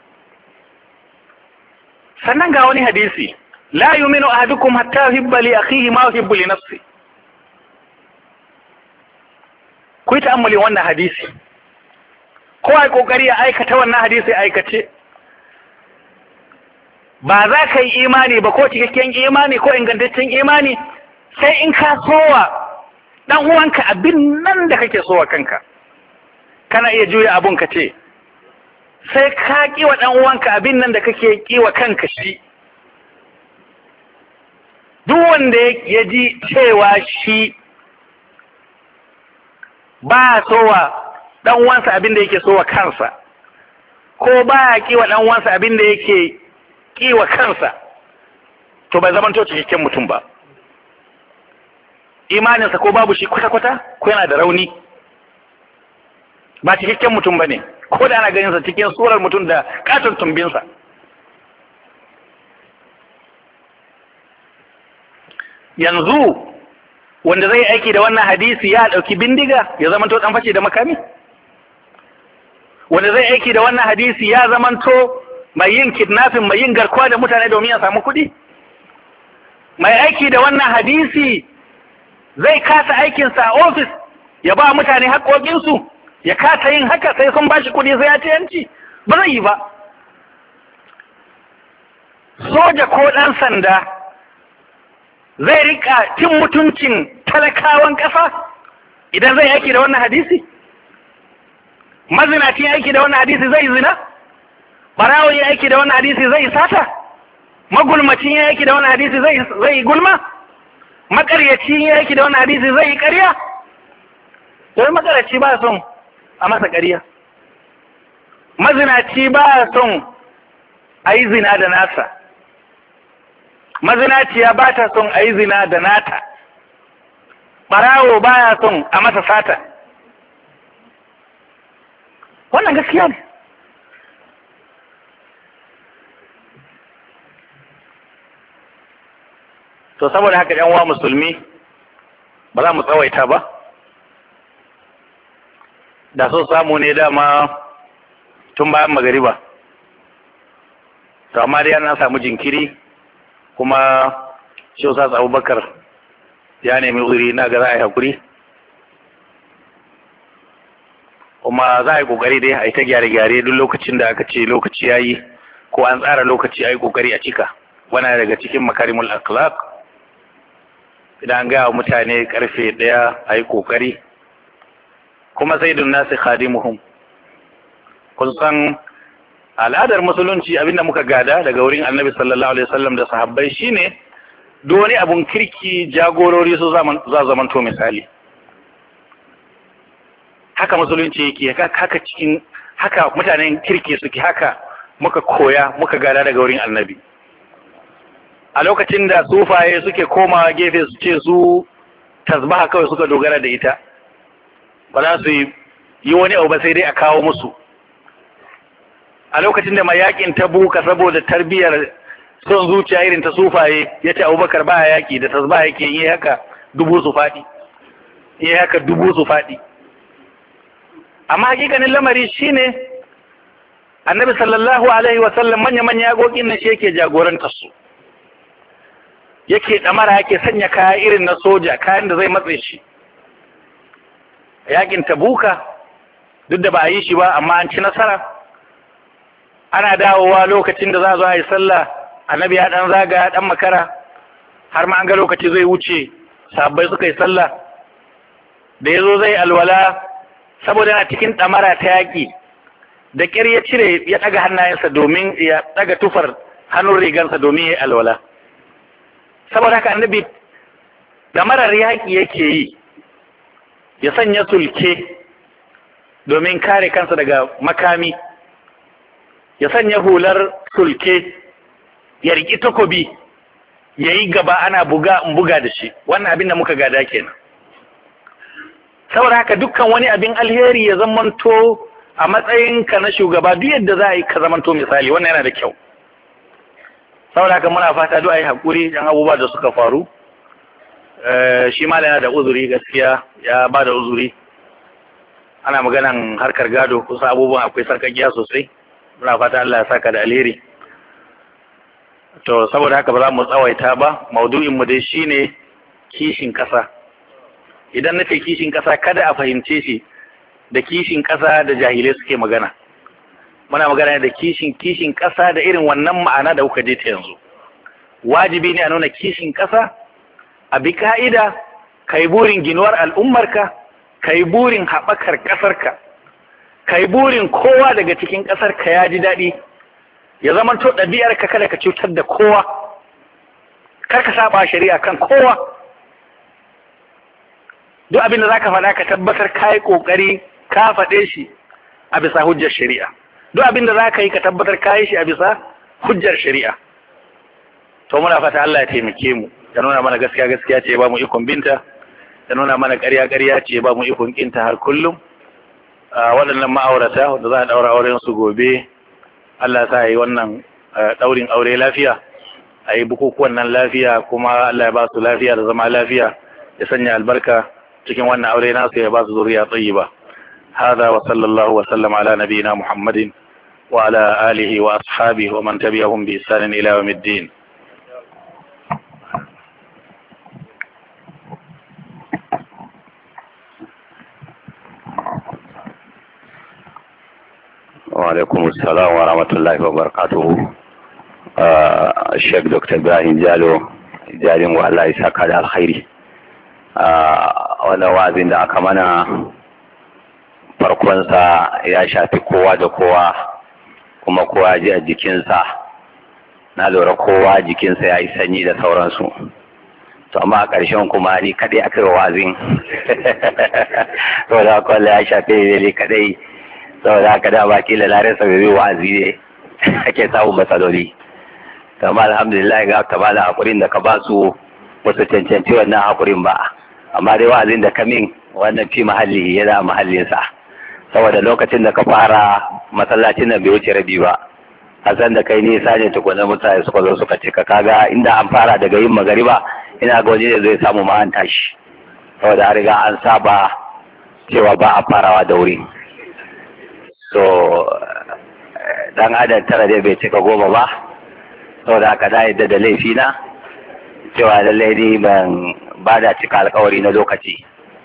Sannan ga wani hadisi, la yuminu ahadukum hatta yuhibba li akhihi ma yuhibbu li nafsi. Ku yi ta'ammuli wannan hadisi, kowa ya kokari ya aikata wannan hadisi aikace. Ba za ka yi imani ba, ko cikakken imani ko ingantaccen imani, sai in ka sowa dan uwanka abin nan da kake sowa kanka. Kana iya juya abun ka ce, sai ka kiwa dan uwanka abin nan da kake kiwa kanka shi. Duk wanda ya ji cewa shi ba sowa dan uwansa abin da yake sowa kansa, ko ba ya kiwa dan uwansa abin da yake kiwa kansa, to bai zamanto cikakken mutum ba. Imaninsa ko babu shi kwata-kwata, ko yana da rauni, ba cikakken mutum ba ne, ko da ana ganinsa cikin surar mutum da katon tumbinsa. Yanzu wanda zai aiki da wannan hadisi ya ɗauki bindiga ya zamanto ɗan fashe da makami? Wanda zai aiki da wannan hadisi ya zamanto mai yin kidnapping, mai yin garkuwa da mutane domin ya samu kuɗi? Mai aiki da wannan hadisi zai kasa aikinsa a ofis ya ba mutane haƙoƙinsu, ya kasa yin haka sai sun ba shi kuɗi sai ya ci yanci? Ba zai yi ba. Soja ko ɗan sanda zai rika cin mutuncin talakawan ƙasa idan zai aiki da wannan hadisi? Mazinacin aiki da wannan hadisi zai zina? Barawon ya aiki da wannan hadisi zai sata? Magulmacin ya aiki da wannan hadisi zai gulma? Makaryacin ya aiki da wannan hadisi zai yi ƙarya? Domin makaryaci ba son a masa ƙarya. Mazinaci ba son a yi zina da nasa. Mazinaciya ba ta son a yi zina da nata. Barawo ba ya son a masa sata. Wannan gaskiya ne. To saboda haka ‘yan uwa musulmi ba za mu tsawaita ba, da so samu ne dama tun bayan magariba. To amma dai an samu jinkiri, kuma shi Ustaz Abubakar ya nemi uzuri, na ga za a yi hakuri. kuma za a yi kokari dai a yi ta gyare-gyare duk lokacin da aka ce lokaci ya yi ko an tsara lokaci a yi kokari a cika. Wannan daga cikin makarimul akhlaq. Idan an gaya wa mutane karfe 1 a yi kokari, kuma sayyidun nasi khadimuhum. Kun san al'adar musulunci abinda muka gada daga wurin annabi sallallahu alaihi wasallam da sahabbai shine duk wani abun kirki jagorori su za zamanto misali. Haka musulunci yake, haka mutanen kirki suke, haka muka koya muka gada daga wurin annabi. A lokacin da sufaye suke komawa gefe su ce su tasbaha kawai suka dogara da ita, ba za su yi wani abu ba sai dai a kawo musu. A lokacin da mayakin ta buka saboda tarbiyyar son zuciya irin ta sufaye, ya ce Abubakar ba yaki da tasbaha yake yi haka dubu su faɗi. Amma hakikanin lamari shine annabi sallallahu alaihi wasallam manya-manya yagokin na shi yake jagorantar su, yake ɗamara, yake sanya kaya irin na soja, kayan da zai matse shi. Yakin Tabuka duk da ba a yi shi ba amma an ci nasara. Ana dawowa lokacin da za a zo a yi sallah, annabi ya ɗan zaga ɗan makara, har ma an ga lokaci zai wuce, sahabbai suka yi sallah. Da ya zo zai alwala, saboda yana cikin ɗamara ta yaƙi, da ƙyar ya cire ya ɗaga hannayensa domin ya ɗaga tufar hannun rigansa domin ya yi alwala. Saboda haka annabi ɗamarar yaƙi yake yi, ya sanya sulke domin kare kansa daga makami, ya sanya hular sulke, ya riƙi takobi, ya yi gaba ana buga da shi. Wannan abin da muka gada kenan. Saboda haka dukkan wani abin alheri ya zamanto a matsayinka na shugaba, duk yadda za a yi ka zamanto misali, wannan yana da kyau. Saboda haka muna fata duk a yi haƙuri ɗan abubuwa da suka faru. Shi ma yana da uzuri, gaskiya ya ba da uzuri. Ana maganan harkar gado, kusa abubuwan akwai sarƙaƙiya sosai. Muna fata Allah ya saka da alheri. To saboda haka ba za mu tsawaita ba, maudu'inmu dai shine kishin ƙasa. Idan na ce kishin ƙasa, kada a fahimce shi da kishin ƙasa da jahilai suke magana. Muna magana da kishin ƙasa da irin wannan ma'ana da kuka je ta yanzu. Wajibi ne a nuna kishin ƙasa, a bi ka'ida, ka yi burin ginuwar al'ummarka, ka yi burin haɓakar ƙasarka, ka yi burin kowa daga cikin ƙasarka ya ji daɗi, ya zama to ɗabi'arka kada ka cutar da kowa, kar ka saba shari'a kan kowa. Duk abin da za ka faɗa ka tabbatar ka yi ƙoƙari ka faɗe shi a bisa hujjar shari'a. Duk abin da za ka yi ka tabbatar ka yi shi a bisa hujjar shari'a. To muna fata Allah ya taimake mu, ya nuna mana gaskiya gaskiya ce ba mu ikon binta, ya nuna mana ƙarya ƙarya ce ba mu ikon kinta har kullum. Waɗannan ma'aurata da za a ɗaura auren su gobe, Allah sa yi wannan ɗaurin aure lafiya, a yi bukukuwan nan lafiya, kuma Allah ya ba su lafiya da zama lafiya, ya sanya albarka cikin wannan aure nasu, ya ba su zuriya tayyiba. Hada wa sallallahu wa sallam ala nabiyina Muhammadin wa ala alihi wa ashabihi wa man tabi'ahum bi ihsanin ila yawmiddin. Wa alaikum assalam wa rahmatullahi wa barakatuhu. Sheikh Dr. Ibrahim Jalo, jarin wa Allah ya saka da alkhairi. Wannan wazin da aka mana farkonsa ya shafi kowa da kowa, kuma kowa ji a jikinsa. Na lura kowa jikinsa ya yi sanyi da sauransu. To amma a ƙarshen kuma ni kaɗai aka yi wazin. Saboda kwallo ya shafi ne kaɗai. Saboda haka da baki lalarin sa bai wa'azi ne ake samun matsaloli. Amma alhamdulillah ga ka bada hakurin da ka ba su wasu cancanci wannan hakurin ba. Amma dai wa'azin da ka min wannan fi mahalli yana mahallinsa. Saboda lokacin da ka fara masallacin nan bai wuce rabi ba. Hasan da kai nisa ne tukunan mutane suka zo suka cika, kaga inda an fara daga yin magariba ina ga waje zai samu ma an tashi. Saboda an riga an saba cewa ba a farawa da wuri. So dan adam tara dai bai cika 10 ba, saboda haka da yadda da laifina cewa lallai ni ban ba da cika alkawari na lokaci,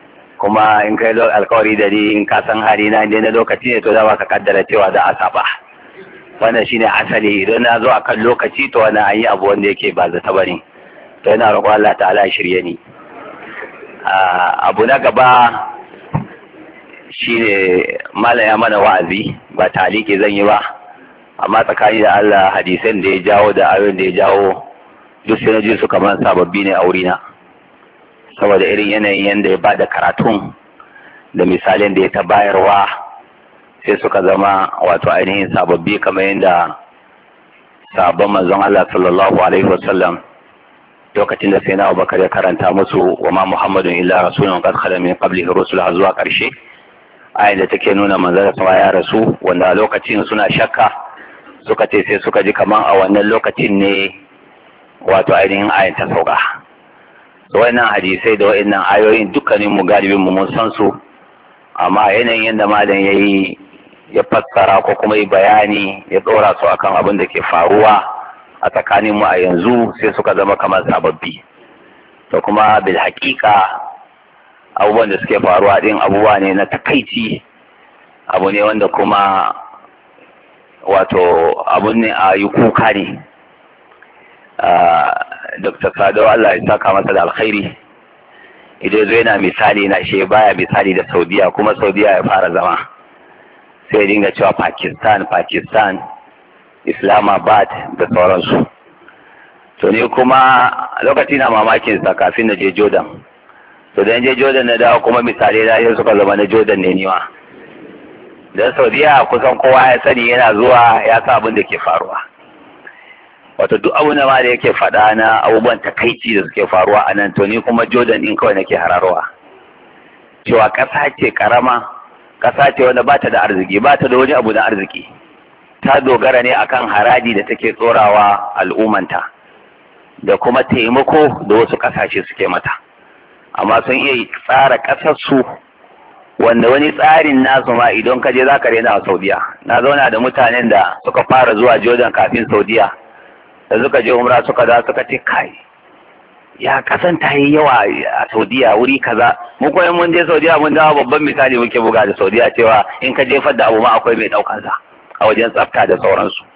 kuma in kai alkawari da ni in ka san hali na inda na lokaci ne to za ka kaddara cewa za a saba. Wannan shine asali, idan na zo akan lokaci to wannan an yi abu wanda yake ba zata bane. To yana roƙon Allah ta'ala ya shirye ni. Abu na gaba shine malam ya mana wa'azi, ba taliki zan yi ba, amma tsakani da Allah hadisan da ya jawo da ayoyin da ya jawo duk sai na ji su kamar sababbi ne a wurina, saboda irin yanayin yadda ya bada karatun da misalin da ya ta bayarwa sai suka zama wato ainihin sababbi, kamar yadda sabon manzon Allah sallallahu alaihi wasallam lokacin da sai na Abubakar ya karanta musu wa ma Muhammadun illa rasulun qad khala min qablihi rusul zuwa karshe, ayin da take nuna manzon Allah ya rasu, wanda a lokacin suna shakka suka ce sai suka ji kaman a wannan lokacin ne wato ainihin ayin ta sauka. Wannan hadisai da wa'annan ayoyin dukkanin mu galibin mu mun san su, amma yanayin yadda malam yayi ya fassara ko kuma yi bayani ya dora su akan abin da ke faruwa a tsakanin mu a yanzu sai suka zama kamar sababbi. To kuma bil haƙiƙa abubuwan da suke faruwa din abubuwa ne na takaici, abu ne wanda kuma wato abun ne a yi kuka ne. Dr. Sado Allah ya saka masa da alkhairi, idan zo yana misali na shi baya misali da Saudiya, kuma Saudiya ya fara zama sai ya dinga cewa Pakistan, Islamabad da sauransu. To ne kuma lokaci na mamakin sa kafin na je Jordan, to dan je Jordan na dawo kuma misalai na yin suka zama na Jordan ne niwa. Dan Saudiya kusan kowa ya sani yana zuwa ya sa abin da ke faruwa. Wato duk abu na ma da yake faɗa na abubuwan takaici da suke faruwa a nan, to ni kuma Jordan din kawai nake hararwa. Cewa ƙasa ce ƙarama, ƙasa ce wanda ba ta da arziki, ba ta da wani abu na arziki. Ta dogara ne akan haraji da take tsorawa al'ummanta, da kuma taimako da wasu ƙasashe suke mata. Amma sun iya tsara ƙasarsu wanda wani tsarin nasu ma idan ka je za ka rena a Saudiya. Na zauna da mutanen da suka fara zuwa Jordan kafin Saudiya, da suka je umra suka da suka ce kai ya kasan ta yi yawa a Saudiya wuri kaza. Mu kuma mun je Saudiya mun dawo babban misali muke buga da Saudiya cewa in ka jefar da abu ma akwai mai daukan sa a wajen tsafta da sauransu.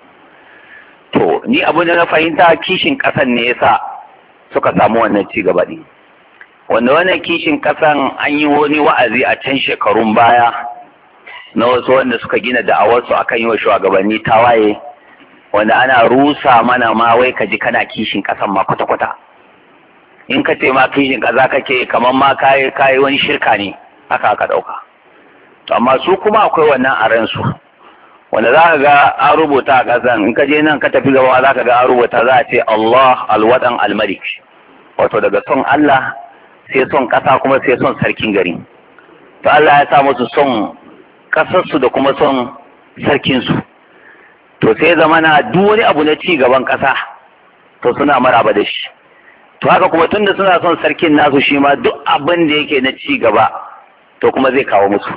To ni abu da na fahimta kishin kasan ne yasa suka samu wannan ci gaba din, wanda wannan kishin kasan an yi wani wa'azi a can shekarun baya na wasu wanda suka gina da'awarsu akan yi wa shugabanni tawaye, wanda ana rusa mana ma wai ka ji kana kishin kasan ma kwata-kwata. In ka ce ma kishin kaza kake kamar ma kayi wani shirka ne, haka aka dauka. To amma su kuma akwai wannan a ransu, wanda za ka ga an rubuta a kasan, in ka je nan ka tafi gaba za ka ga an rubuta za a ce Allah alwadan almalik, wato daga son Allah sai son kasa kuma sai son sarkin gari. To Allah ya sa musu son kasarsu da kuma son sarkinsu. To sai zamana duk wani abu na ci gaban ƙasa to suna maraba da shi. To haka kuma tunda suna son sarkin nasu shi ma duk abin da yake na ci gaba to kuma zai kawo musu.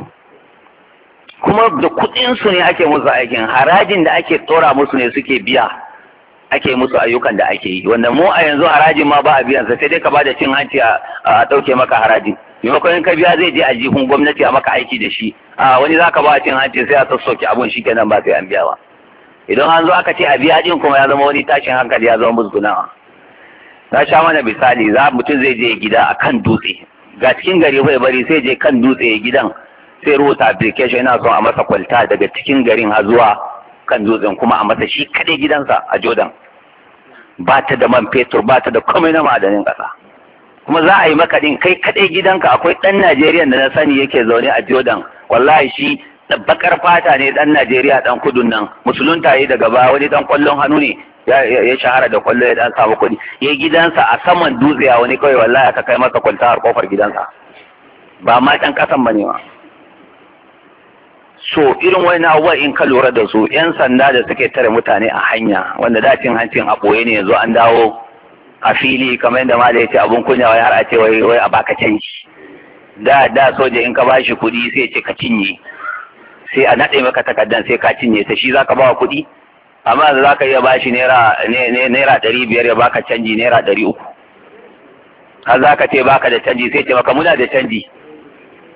Kuma da kuɗinsu ne ake musu aikin, harajin da ake tsora musu ne suke biya, ake musu ayyukan da ake yi, wanda mu a yanzu harajin ma ba a biyan sa, sai dai ka ba da cin hanci a ɗauke maka harajin. Maimakon in ka biya zai je a jihun gwamnati a maka aiki da shi, wani za ka ba cin hanci sai a sassauke abun shi kenan ba sai an biya ba. Idan an zo aka ce a biya din kuma ya zama wani tashin hankali, ya zama musgunawa. Na sha mana misali, mutum zai je gida a kan dutse, ga cikin gari bai bari sai je kan dutse gidan sai rubuta application yana son a masa kwalta daga cikin garin har zuwa kan dutsen, kuma a masa shi kadai gidansa a Jordan. Ba ta da man fetur, ba ta da komai na ma'adanin ƙasa, kuma za a yi maka din kai kadai gidanka. Akwai ɗan Najeriya da na sani yake zaune a Jordan, wallahi shi bakar fata ne, dan Najeriya dan kudun nan, musulunta yi daga baya, wani dan kwallon hannu ne ya shahara da kwallo, ya dan samu kuɗi, ya gidansa a saman dutse a wani kawai, wallahi aka kai masa kwalta har kofar gidansa, ba ma ɗan ƙasan ba ne ma. So irin wani abubuwa in ka lura da su, 'yan sanda da suke tare mutane a hanya, wanda da cin hancin a ɓoye ne, yanzu an dawo a fili, kamar yadda ma da ya ce abun kunya wai har a ce wai a baka canji. Da soja in ka bashi kuɗi sai ce ka cinye, sai a naɗe maka takardan sai ka cinye ta, shi zaka ba wa kuɗi. Amma da zaka iya bashi naira 500 ya baka canji naira 300, har zaka ce baka da canji sai ce maka muna da canji.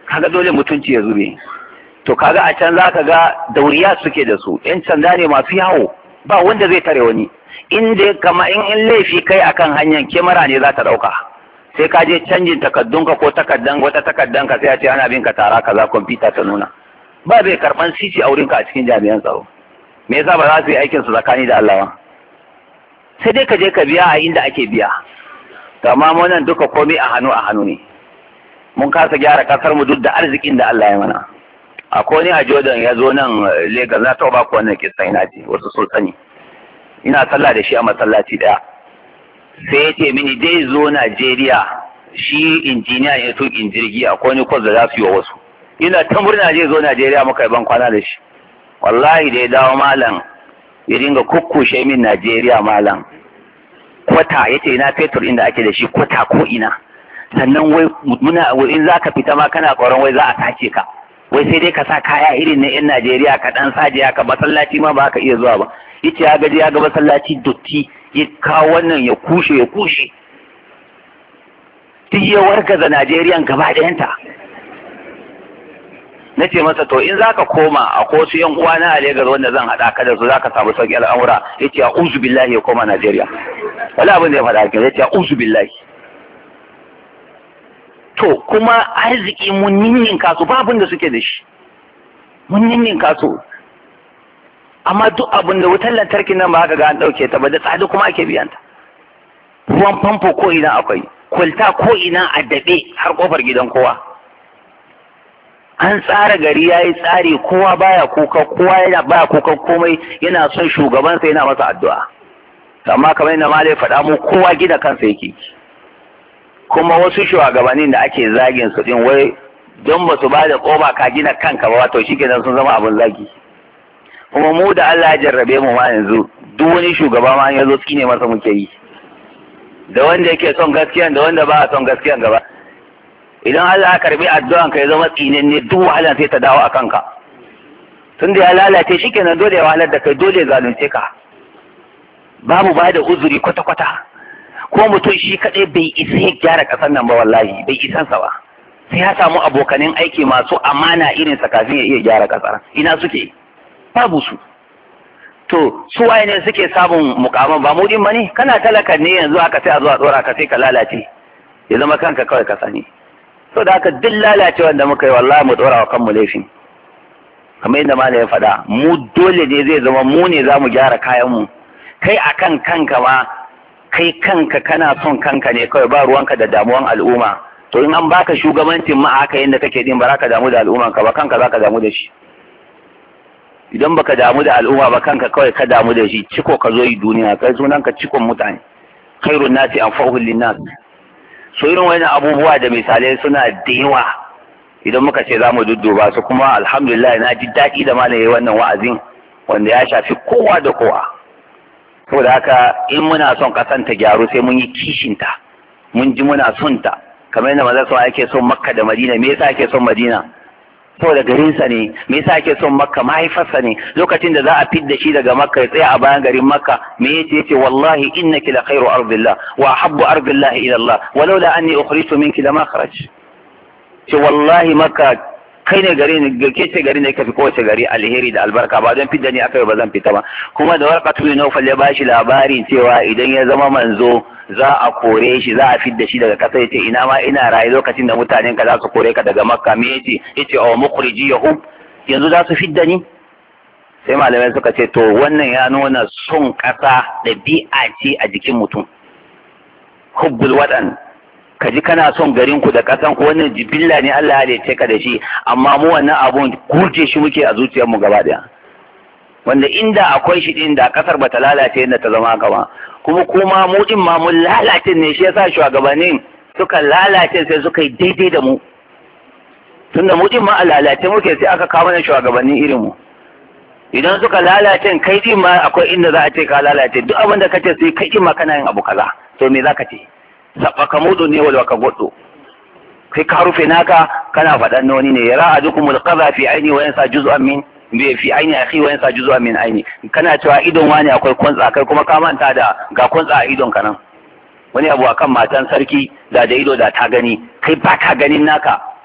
kaga dole mutunci ya zube. To kaga a can zaka ga dauriya suke da su, yan sanda ne masu yawo, ba wanda zai tare wani. Inda kama in laifi kai akan hanyar kyamara ne za ta dauka, sai ka je canjin takaddunka ko wata takaddanka sai a ce ana bin ka tara kaza, kwamfuta ta nuna. Ba zai karban sisi a wurinka a cikin jami'an tsaro. Me yasa ba za su yi aikin su tsakani da Allah ba? Sai dai ka je ka biya a inda ake biya. Amma mu nan duka komai a hannu ne. Mun kasa gyara kasar mu duk da arzikin da Allah ya mana. Akwai wani a Jordan ya zo nan Lagos, na taɓa ku wannan kisan ina ji wasu sun sani. Ina sallah da shi a masallaci daya. Sai ya ce mini dai zo Najeriya, shi injiniya ne tuƙin jirgi, akwai wani kwas da za su yi wa wasu. Ina ta murna zai zo Najeriya, muka yi ban kwana da shi. Wallahi da ya dawo malam ya dinga kukkushe min Najeriya malam. Kwata ya ce ina fetur inda ake da shi kwata ko ina. Sannan wai in za ka fita ma kana tsoron wai za a sace ka. Wai sai dai ka sa kaya irin na 'yan Najeriya ka ɗan saje ka, masallaci ma ba ka iya zuwa ba. Yace ya gaji ya ga masallaci dotti, ya kawo wannan ya kushe. Duk ya wargaza Najeriyan gaba ɗayanta. Na ce masa to in zaka koma a wasu yan uwa na a Lagos wanda zan haɗa ka da su zaka samu sauki al'amura. Yace a'udhu billahi ya koma Najeriya. Wala abin da ya faɗa kenan, yace a'udhu billahi. To kuma arziki mun ninninka su, babun da suke da shi mun ninninka su, amma duk abin da wutar lantarki nan ba haka ga an ɗauke ta ba, da tsada kuma ake biyanta. Ruwan famfo ko ina akwai, kwalta ko ina a daɓe har ƙofar gidan kowa. An tsara gari ya yi tsari, kowa baya kuka, baya kuka komai, yana son shugabansa yana masa addu'a. Amma kamar yadda malai faɗa mu kowa gina kansa yake. Kuma wasu shugabannin da ake zagin su din wai don ba su ba da ƙoba ka gina kanka ba, wato shi kenan sun zama abin zagi. Kuma mu da Allah ya jarrabe mu ma yanzu duk wani shugaba ma ya zo tsine masa muke yi, da wanda yake son gaskiya da wanda ba a son gaskiya gaba. Idan Allah ya karbi addu'an ka ya zama tsinenne, duk wahalar sai ta dawo a kanka. Tun da ya lalace shi kenan dole ya wahalar da kai, dole ya zalunce ka. Babu ba da uzuri kwata-kwata. Ko mutum shi kaɗai bai isa ya gyara ƙasar nan ba, wallahi bai isansa ba. Sai ya samu abokanin aiki masu amana irinsa kafin ya iya gyara ƙasar. Ina suke? Babu su. To su waye ne suke samun mukaman, ba mu din bane? Kana talaka ne yanzu aka sai a zo a tsora ka sai ka lalace, ya zama kanka kawai ka sani. So da haka duk lalacewar da muka yi wallahi mu tsora wa kanmu laifin. Kamar yadda malam ya faɗa, mu dole ne zai zama mu ne za mu gyara kayanmu. Kai akan kanka ma, kai kanka kana son kanka ne kawai, ba ruwanka da damuwan al'umma. To in an baka shugabancin ma haka yadda kake din, ba za ka damu da al'ummanka ba, kanka za ka damu da shi. Idan baka damu da al'umma ba, kanka kawai ka damu da shi, ciko ka zo yi duniya, kai sunanka cikon mutane. Khairun nasi anfa'uhum linnas. So irin wani abubuwa da misalai suna da yawa idan muka ce za mu dudduba su, kuma alhamdulillah na ji daɗi da malaye wannan wa'azin wanda ya shafi kowa da kowa. Saboda haka in muna son ƙasan ta gyaru sai mun yi kishinta, mun ji muna son ta, kamar yadda maza sama ake son Makka da Madina. Me yasa ake son Madina? Saboda garinsa ne. Me yasa ake son Makka? Mahaifarsa ne. Lokacin da za a fidda shi daga Makka ya tsaya a bayan garin Makka, me yace wallahi innaki la khairu ardillah wa habbu ardillah ila Allah walaula anni ukhrijtu minki lama kharaj. Ce wallahi Makka kai ne gari ne, ke ce gari ne kafi kowace gari alheri da albarka, ba don fidda ni akai ba zan fita ba. Kuma da Warqatu bin Nawfal ya bashi labari cewa idan ya zama manzo za a kore shi, za a fidda shi daga ƙasa. Yace ina ma ina raye lokacin da mutanen ka za su kore ka daga Makka. Me yace aw mukhrijiyahum, yanzu za su fidda ni? Sai malamai suka ce to wannan ya nuna son ƙasa ɗabi'a ce a jikin mutum. Hubbul wadan, ka ji kana son garin ku da ƙasan ku, wannan jibilla ne Allah ya halice ka da shi, amma mu wannan abun gurje shi muke a zuciyar mu gaba daya. Wanda inda akwai shi din da ƙasar bata lalace yadda ta zama haka ba. Kuma mu din ma mun lalace ne, shi yasa shugabannin suka lalace sai suka yi daidai da mu. Tunda mu din ma a lalace muke sai aka kawo mana shugabannin irin mu. Idan suka lalace kai din ma akwai inda za a ce ka lalace, duk abin da kace sai kai din ma kana yin abu kaza, to me zaka ce? Sabaka mudu ne wal waka godo. Kai ka rufe naka kana faɗan wani ne, yara ajukumul qadha fi aini wa yansa juz'an min bi fi aini akhi wa yansa juz'an min aini. Kana cewa idon wani akwai kuntsa, kai kuma ka manta da ga kuntsa a idon ka nan. Wani abu akan matan sarki da ido da ta gani, kai ba ka ganin naka.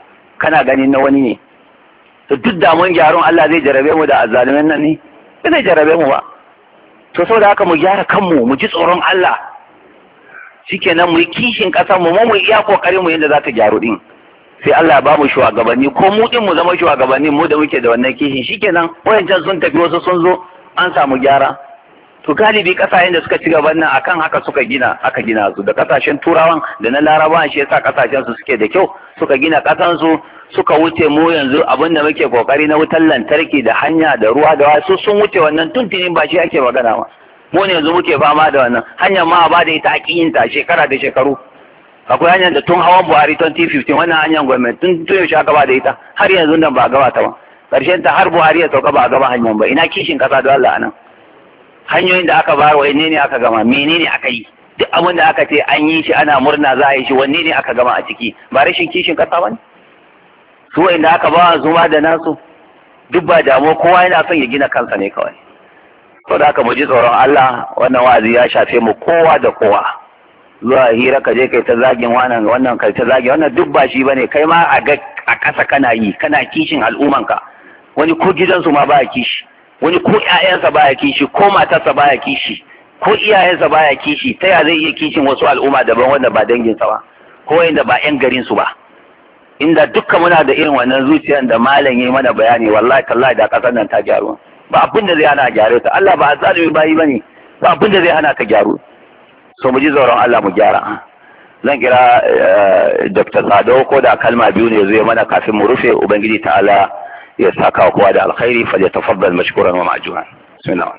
kana ganin na wani ne. To duk da mun gyarun Allah zai jarabe mu da azzalumin nan ne? Ba zai jarabe mu ba. To saboda haka mu gyara kanmu, mu ji tsoron Allah. Shikenan mu yi kishin ƙasar mu iya kokarin mu yadda za ta gyaru din. Sai Allah ba mu shugabanni ko mu din mu zama shugabanni mu da muke da wannan kishin shikenan wayancan sun tafi wasu sun zo an samu gyara. To galibi kasashen da suka ci gaban nan akan haka aka gina su da kasashen turawan da na larabawan shi yasa kasashen su suke da kyau suka gina kasan su suka wuce mu yanzu abin da muke kokari na wutar lantarki da hanya da ruwa da wasu sun wuce wannan tuntunin ba shi ake magana ba. Mu ne yanzu muke fama da wannan hanyar ma ba da ita a kiyinta shekara da shekaru. Akwai hanyar da tun hawan Buhari 2015 wannan hanyar gwamnati tun yaushe aka ba da ita har yanzu nan ba a gaba ta ba. Karshen ta har Buhari ya sauka ba a gaba hanyar ba ina kishin kasa da Allah anan. Hanyoyin da aka bayar wanne ne aka gama menene aka yi duk abin da aka ce an yi shi ana murna za a yi shi wanne ne aka gama a ciki ba rashin kishin kasa ba ne su wanda aka ba su ma da nasu duk ba damuwa kowa yana son ya gina kansa ne kawai to da aka mu ji tsoron Allah wannan wa'azi ya shafe mu kowa da kowa zuwa hira ka je kai ta zagin wannan kai ta zagin wannan duk ba shi bane kai ma a kasa kana yi kana kishin al'umanka wani ko gidansu ma ba kishi wani ko ƴaƴansa baya kishi ko matarsa baya kishi ko iyayensa baya kishi ta ya zai iya kishin wasu al'umma daban wanda ba danginsa ba ko wanda ba ƴan garin su ba inda dukkan muna da irin wannan zuciyar da malam yayi mana bayani wallahi tallahi da kasar nan ta gyaru ba abin da zai hana gyare ta Allah ba zalimi bayi bane ba abin da zai hana ta gyaru so mu ji tsoron Allah mu gyara zan kira Dr. Sado ko da kalma biyu ne zai mana kafin mu rufe ubangiji ta'ala ya saka kowa da alkhairi fa ya tafaddal mashkuran wa ma'juran bismillah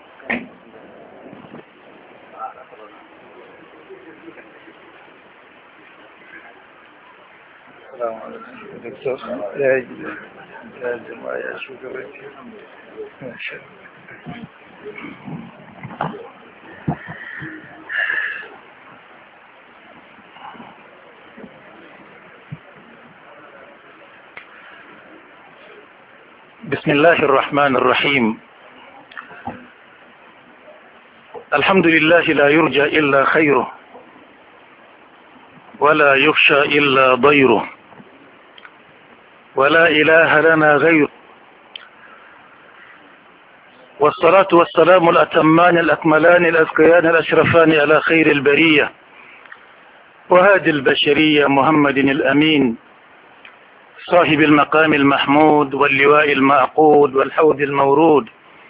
بسم الله الرحمن الرحيم الحمد لله لا يرجى إلا خيره ولا يخشى إلا ضيره ولا إله لنا غيره والصلاة والسلام الأتمان الأكملان الأزكيان الأشرفان على خير البرية وهادي البشرية محمد الأمين صاحب المقام المحمود واللواء المعقود والحوض المورود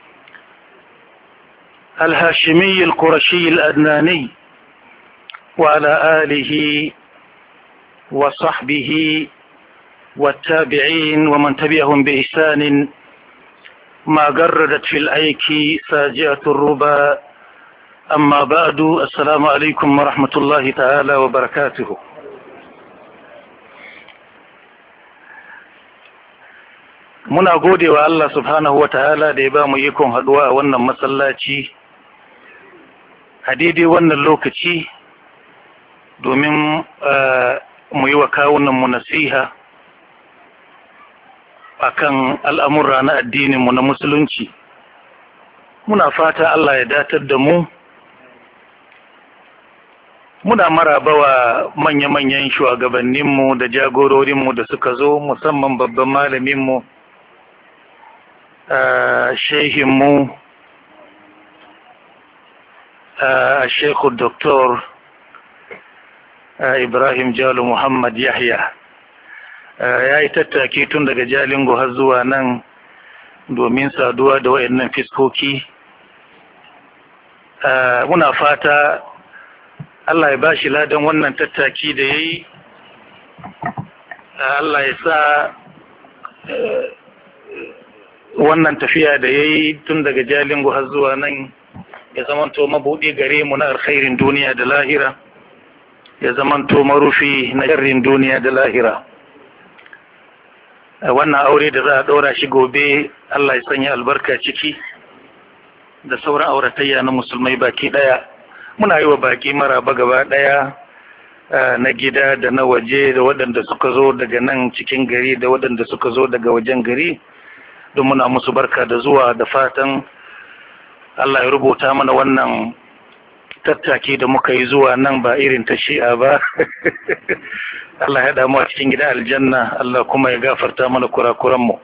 الهاشمي القرشي الأدناني وعلى آله وصحبه والتابعين ومن تبعهم بإحسان ما جردت في الأيك ساجئة الربا أما بعد السلام عليكم ورحمة الله تعالى وبركاته muna gode wa Allah subhanahu wa ta'ala da ya ba mu ikon haduwa a wannan masallaci a daidai wannan lokaci domin mu yi wa kawunanmu nasiha akan al'amura na addininmu na musulunci. Muna fata Allah ya datar da mu, muna maraba wa manya-manyan shugabanninmu da jagororinmu da suka zo musamman babban malaminmu shehinmu Sheikhu Dr. Ibrahim Jalo Muhammad Yahya ya yi tattaki tun daga Jalingo har zuwa nan domin saduwa da wayannan fiskoki. Muna fata Allah ya bashi ladan wannan tattaki da ya yi, Allah ya sa wannan tafiya da ya yi tun daga Jalingo har zuwa nan ya zamanto mabuɗi gare mu na alkhairin duniya da lahira, ya zamanto marufi na sharrin duniya da lahira. Wannan aure da za a ɗora shi gobe Allah ya sanya albarka ciki da sauran auratayya na musulmai baki ɗaya. Muna yi wa baki maraba gaba ɗaya na gida da na waje da waɗanda suka zo daga nan cikin gari da waɗanda suka zo daga wajen gari. Don muna musu barka da zuwa da fatan Allah ya rubuta mana wannan tattaki da muka yi zuwa nan ba irin ta shi'a ba. Allah ya damu a cikin gidan aljanna, Allah kuma ya gafarta mana kurakuranmu.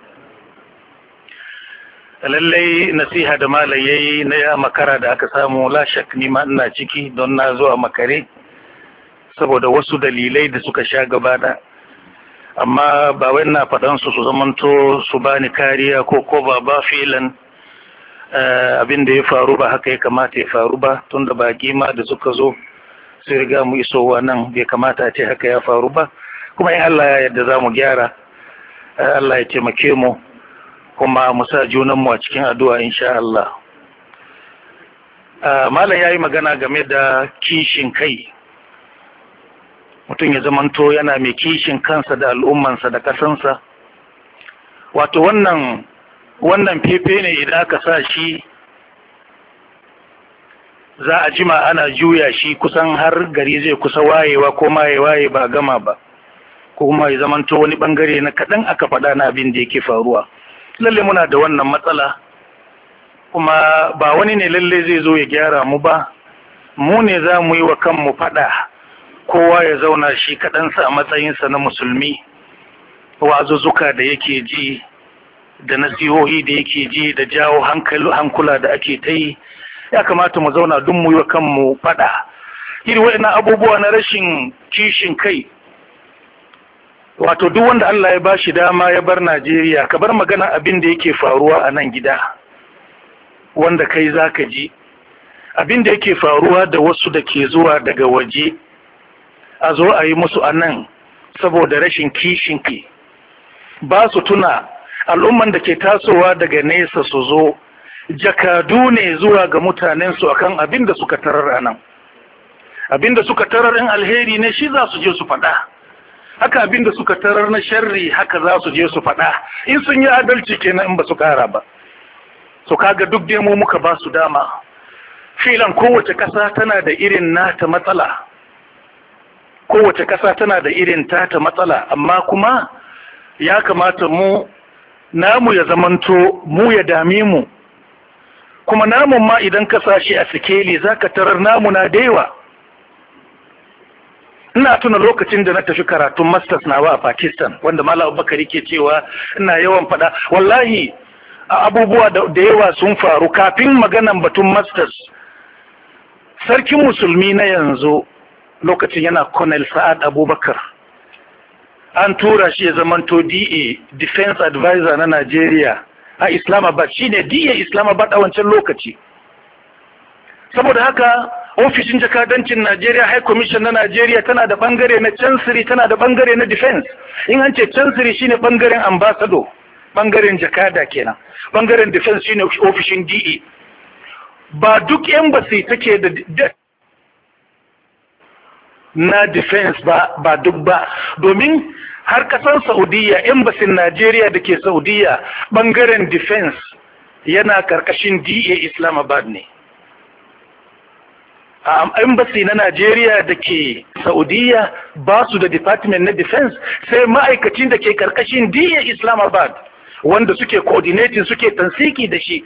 Lallai nasiha da malam yayi na ya makara da aka samu, la shak ni ma ina ciki don na zo a makare saboda wasu dalilai da suka sha gabana, amma ba wai na faɗan su zamanto su bani kariya ko ba filan abin da ya faru ba haka ya kamata ya faru ba, tunda baki ma da suka zo sai riga mu isowa nan bai kamata ce haka ya faru ba, kuma in Allah ya yarda za mu gyara. Allah ya taimake mu kuma mu sa junanmu a cikin addu'a insha Allah. Malam ya yi magana game da kishin kai, mutum ya zamanto yana mai kishin kansa da al'ummansa da kasansa. Wato wannan fefe ne idan aka sa shi za a jima ana juya shi kusan har gari zai kusa wayewa ko waye ba gama ba, ko kuma ya zamanto wani bangare na kaɗan aka faɗa na abin da yake faruwa. Lalle muna da wannan matsala, kuma ba wani ne lalle zai zo ya gyara mu ba, mu ne za mu yi wa kanmu faɗa. Kowa ya zauna shi kaɗansa a matsayinsa na musulmi, wa'azuzzuka da yake ji da nasihohi da yake ji da jawo hankula da ake ta yi, ya kamata mu zauna duk mu yi wa kanmu faɗa. Irin waɗannan abubuwa na rashin kishin kai, wato duk wanda Allah ya bashi dama ya bar Najeriya, ka bar magana abin da yake faruwa a nan gida wanda kai zaka ji, abin da yake faruwa da wasu da ke zuwa daga waje a zo a yi musu a nan saboda rashin kishin kai. Ba su tuna al'umman da ke tasowa daga nesa su zo jakadu ne zuwa ga mutanensu akan abin da suka tarar a nan. Abin da suka tarar in alheri ne shi za su je su faɗa, haka abin da suka tarar na sharri haka za su je su faɗa, in sun yi adalci kenan in ba su ƙara ba. So kaga duk demo muka ba su dama. Filan kowace ƙasa tana da irin nata matsala, kowace ƙasa tana da irin tata matsala, amma kuma ya kamata mu namu ya zamanto mu ya dame mu, kuma namun ma idan ka sashi a sikeli za ka tarar namu na da yawa. Ina tuna lokacin da na tafi karatun masters nawa a Pakistan, wanda Malam Abubakar ke cewa ina yawan faɗa, wallahi abubuwa da yawa sun faru kafin maganan batun masters. Sarkin musulmi na yanzu lokacin yana Colonel Sa'ad Abubakar, an tura shi ya zamanto DA Defense Advisor na Najeriya a Islamabad, shine DA Islamabad a wancan lokaci. Saboda haka ofishin jakadancin Najeriya, High Commission na Najeriya tana da bangare na Chancery, tana da bangare na Defense. In an ce Chancery shine bangaren ambassador, bangaren jakada kenan. Bangaren Defense shine ofishin DA. Ba duk embassy take da na Defense ba duk ba, domin har kasar Saudiya, embassy Najeriya da ke Saudiya bangaren Defense yana karkashin DA Islamabad ne. A embassy na Najeriya da ke Saudiya ba su da department na defense, sai ma'aikacin da ke karkashin DA Islamabad wanda suke coordinating, suke tansiki da shi.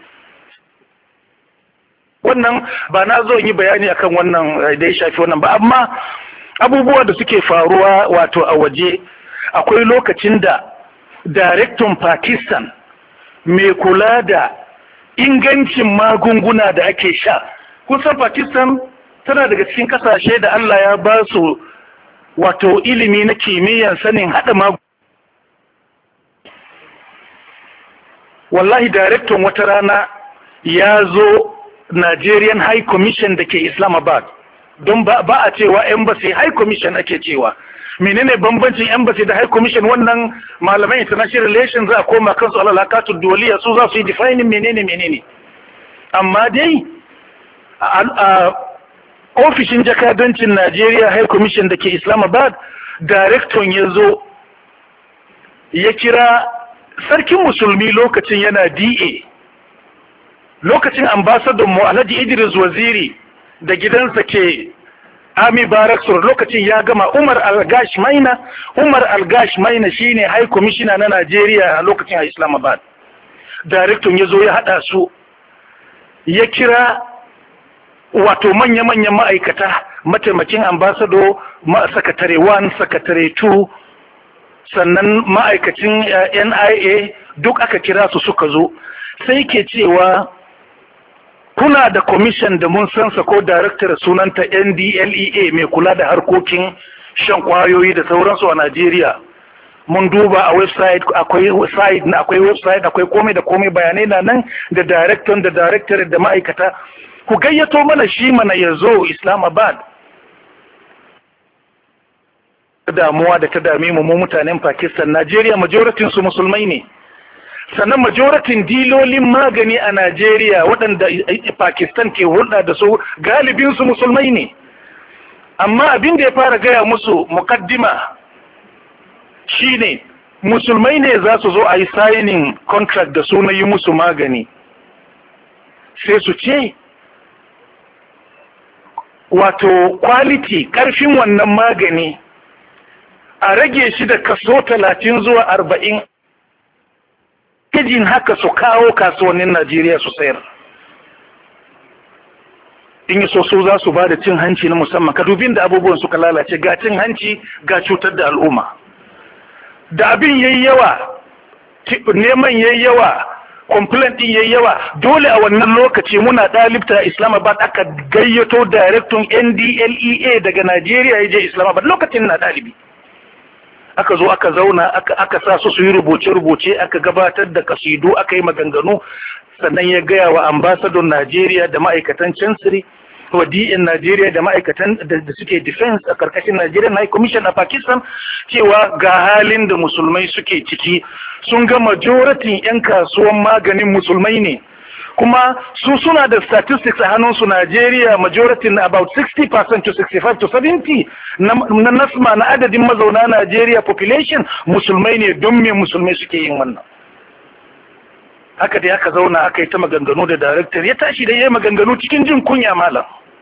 Wannan ba na zo yi bayani akan wannan da ya shafi wannan ba, amma abubuwa da suke faruwa wato a waje, akwai lokacin da Darektan Pakistan mai kula da ingancin magunguna da ake sha, kusan Pakistan tana daga cikin kasashe da Allah ya ba su wato ilimi na kimiyyar sanin haɗa magunguna. Wallahi Darektan wata rana ya zo Nigerian High Commission da ke Islamabad, don ba a cewa embassy, High Commission ake cewa. Menene bambancin embassy da High Commission? Wannan malaman international relations za a koma kansu alalakatul duwaliya, su za su yi defining menene. Amma dai a ofishin jakadancin Najeriya High Commission da ke Islamabad, Darektan ya zo ya kira sarkin musulmi lokacin yana DA, lokacin ambasadon mu Alhaji Idris Waziri da gidansa ke Army Barracks, lokacin ya gama Umar Al-Gash Maina shine High Commissioner na Najeriya a lokacin a Islamabad. Darektan ya zo ya haɗa su, ya kira wato manya-manyan ma'aikata, mataimakin ambassador, sakatare 1, sakatare 2, sannan ma'aikacin NIA duk aka kira su suka zo, sai ke cewa kuna da commission da mun sansa ko director sunanta NDLEA mai kula da harkokin shan kwayoyi da sauransu a Najeriya. Mun duba a website, akwai website, akwai komai da komai, bayanai na nan da director da ma'aikata. Ku gayyato mana shi mana ya zo Islamabad. Damuwa da ta dame mu mutanen Pakistan, Najeriya majoratin su musulmai ne. Sannan majoratin dilolin magani a Najeriya waɗanda Pakistan ke hulɗa da su galibin su musulmai ne. Amma abin da ya fara gaya musu mukaddima shine musulmai ne za su zo a yi signing contract da su na yi musu magani. Sai su ce wato quality ƙarfin wannan magani a rage shi da kaso 30 zuwa 40, kajin haka su kawo kasuwannin Najeriya su sayar. In yi so za su ba da cin hanci na musamman, ka dubin da abubuwan suka lalace, ga cin hanci ga cutar da al'umma. Da abin yayi yawa, neman yayi yawa, complaint din yayi yawa, dole a wannan lokaci muna ɗalibta Islamabad aka gayyato director NDLEA daga Najeriya ya je Islamabad lokacin na ɗalibi. Aka zo aka zauna aka sa su yi rubuce-rubuce, aka gabatar da kasidu, aka yi maganganu, sannan ya gaya wa ambasadon Najeriya da ma'aikatan Chancery, wa DN Najeriya da ma'aikatan da suke defense a karkashin Najeriya na commission a Pakistan cewa ga halin da musulmai suke ciki. Sun ga majoratin 'yan kasuwan maganin musulmai ne, kuma su suna da statistics a hannunsu. Najeriya majoratin about 60% to 65 to 70 na nasma na adadin mazauna Najeriya population musulmai ne. Don me musulmai suke yin wannan? Haka dai aka zauna aka yi ta maganganu da director ya tashi da yayi maganganu cikin jin kunya malam.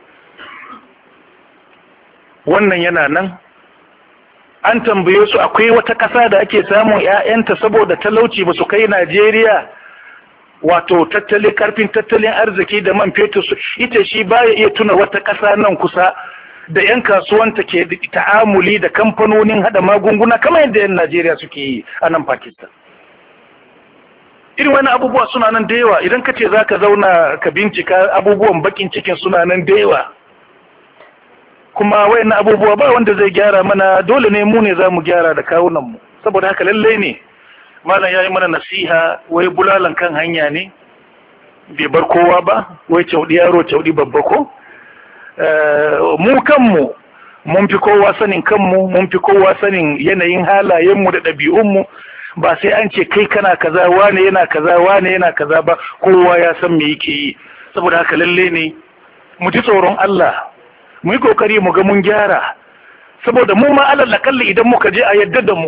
Wannan yana nan. An tambaye su akwai wata ƙasa da ake samun ƴaƴanta saboda talauci ba su kai Najeriya wato karfin tattalin arziki da man fetur su, ita shi baya iya tuna wata ƙasa nan kusa da 'yan kasuwanta ke ta'amuli da kamfanonin hada magunguna kamar yadda 'yan Najeriya suke yi a nan Pakistan. Irin wani abubuwa suna nan da yawa, idan ka ce za ka zauna ka bincika abubuwan bakin cikin suna nan da yawa. Kuma wayan abubuwa ba wanda zai gyara mana, dole ne mu ne za mu gyara da kawunanmu. Saboda haka lallai ne malam ya yi mana nasiha, wai bulalan kan hanya ne bai bar kowa ba, wai caudi yaro caudi babba ko. Mu kanmu mun fi kowa sanin kanmu, mun fi kowa sanin yanayin halayenmu da ɗabi'unmu. Ba sai an ce kai kana kaza, wane yana kaza, wane yana kaza ba, kowa ya san me yake yi. Saboda haka lalle ne mu ji tsoron Allah, mu yi kokari mu ga mun gyara, saboda mu ma alal akalli idan muka je a yadda da mu.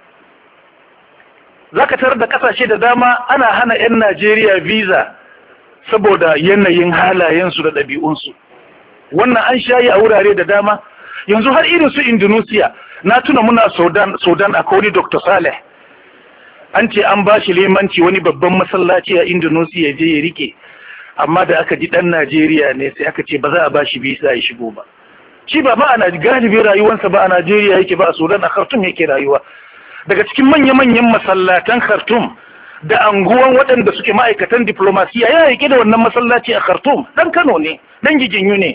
Zaka tarar da kasashe da dama ana hana 'yan Najeriya visa saboda yanayin halayensu da ɗabi'unsu. Wannan an shayi a wurare da dama. Yanzu har irin su Indonesia, na tuna muna Sudan a kodi Dr. Saleh. An ce an ba shi limanci wani babban masallaci a Indonesia je ya rike, amma da aka ji ɗan Najeriya ne sai aka ce ba za a ba shi visa ya shigo ba. Shi ba a galibin rayuwarsa ba a Najeriya yake ba, a Sudan a Khartoum yake rayuwa. Daga cikin manya-manyan masallatan Khartoum da anguwan waɗanda suke ma'aikatan diplomasiya ya yake da wannan masallaci a Khartoum, ɗan Kano ne, ɗan Giginyu ne.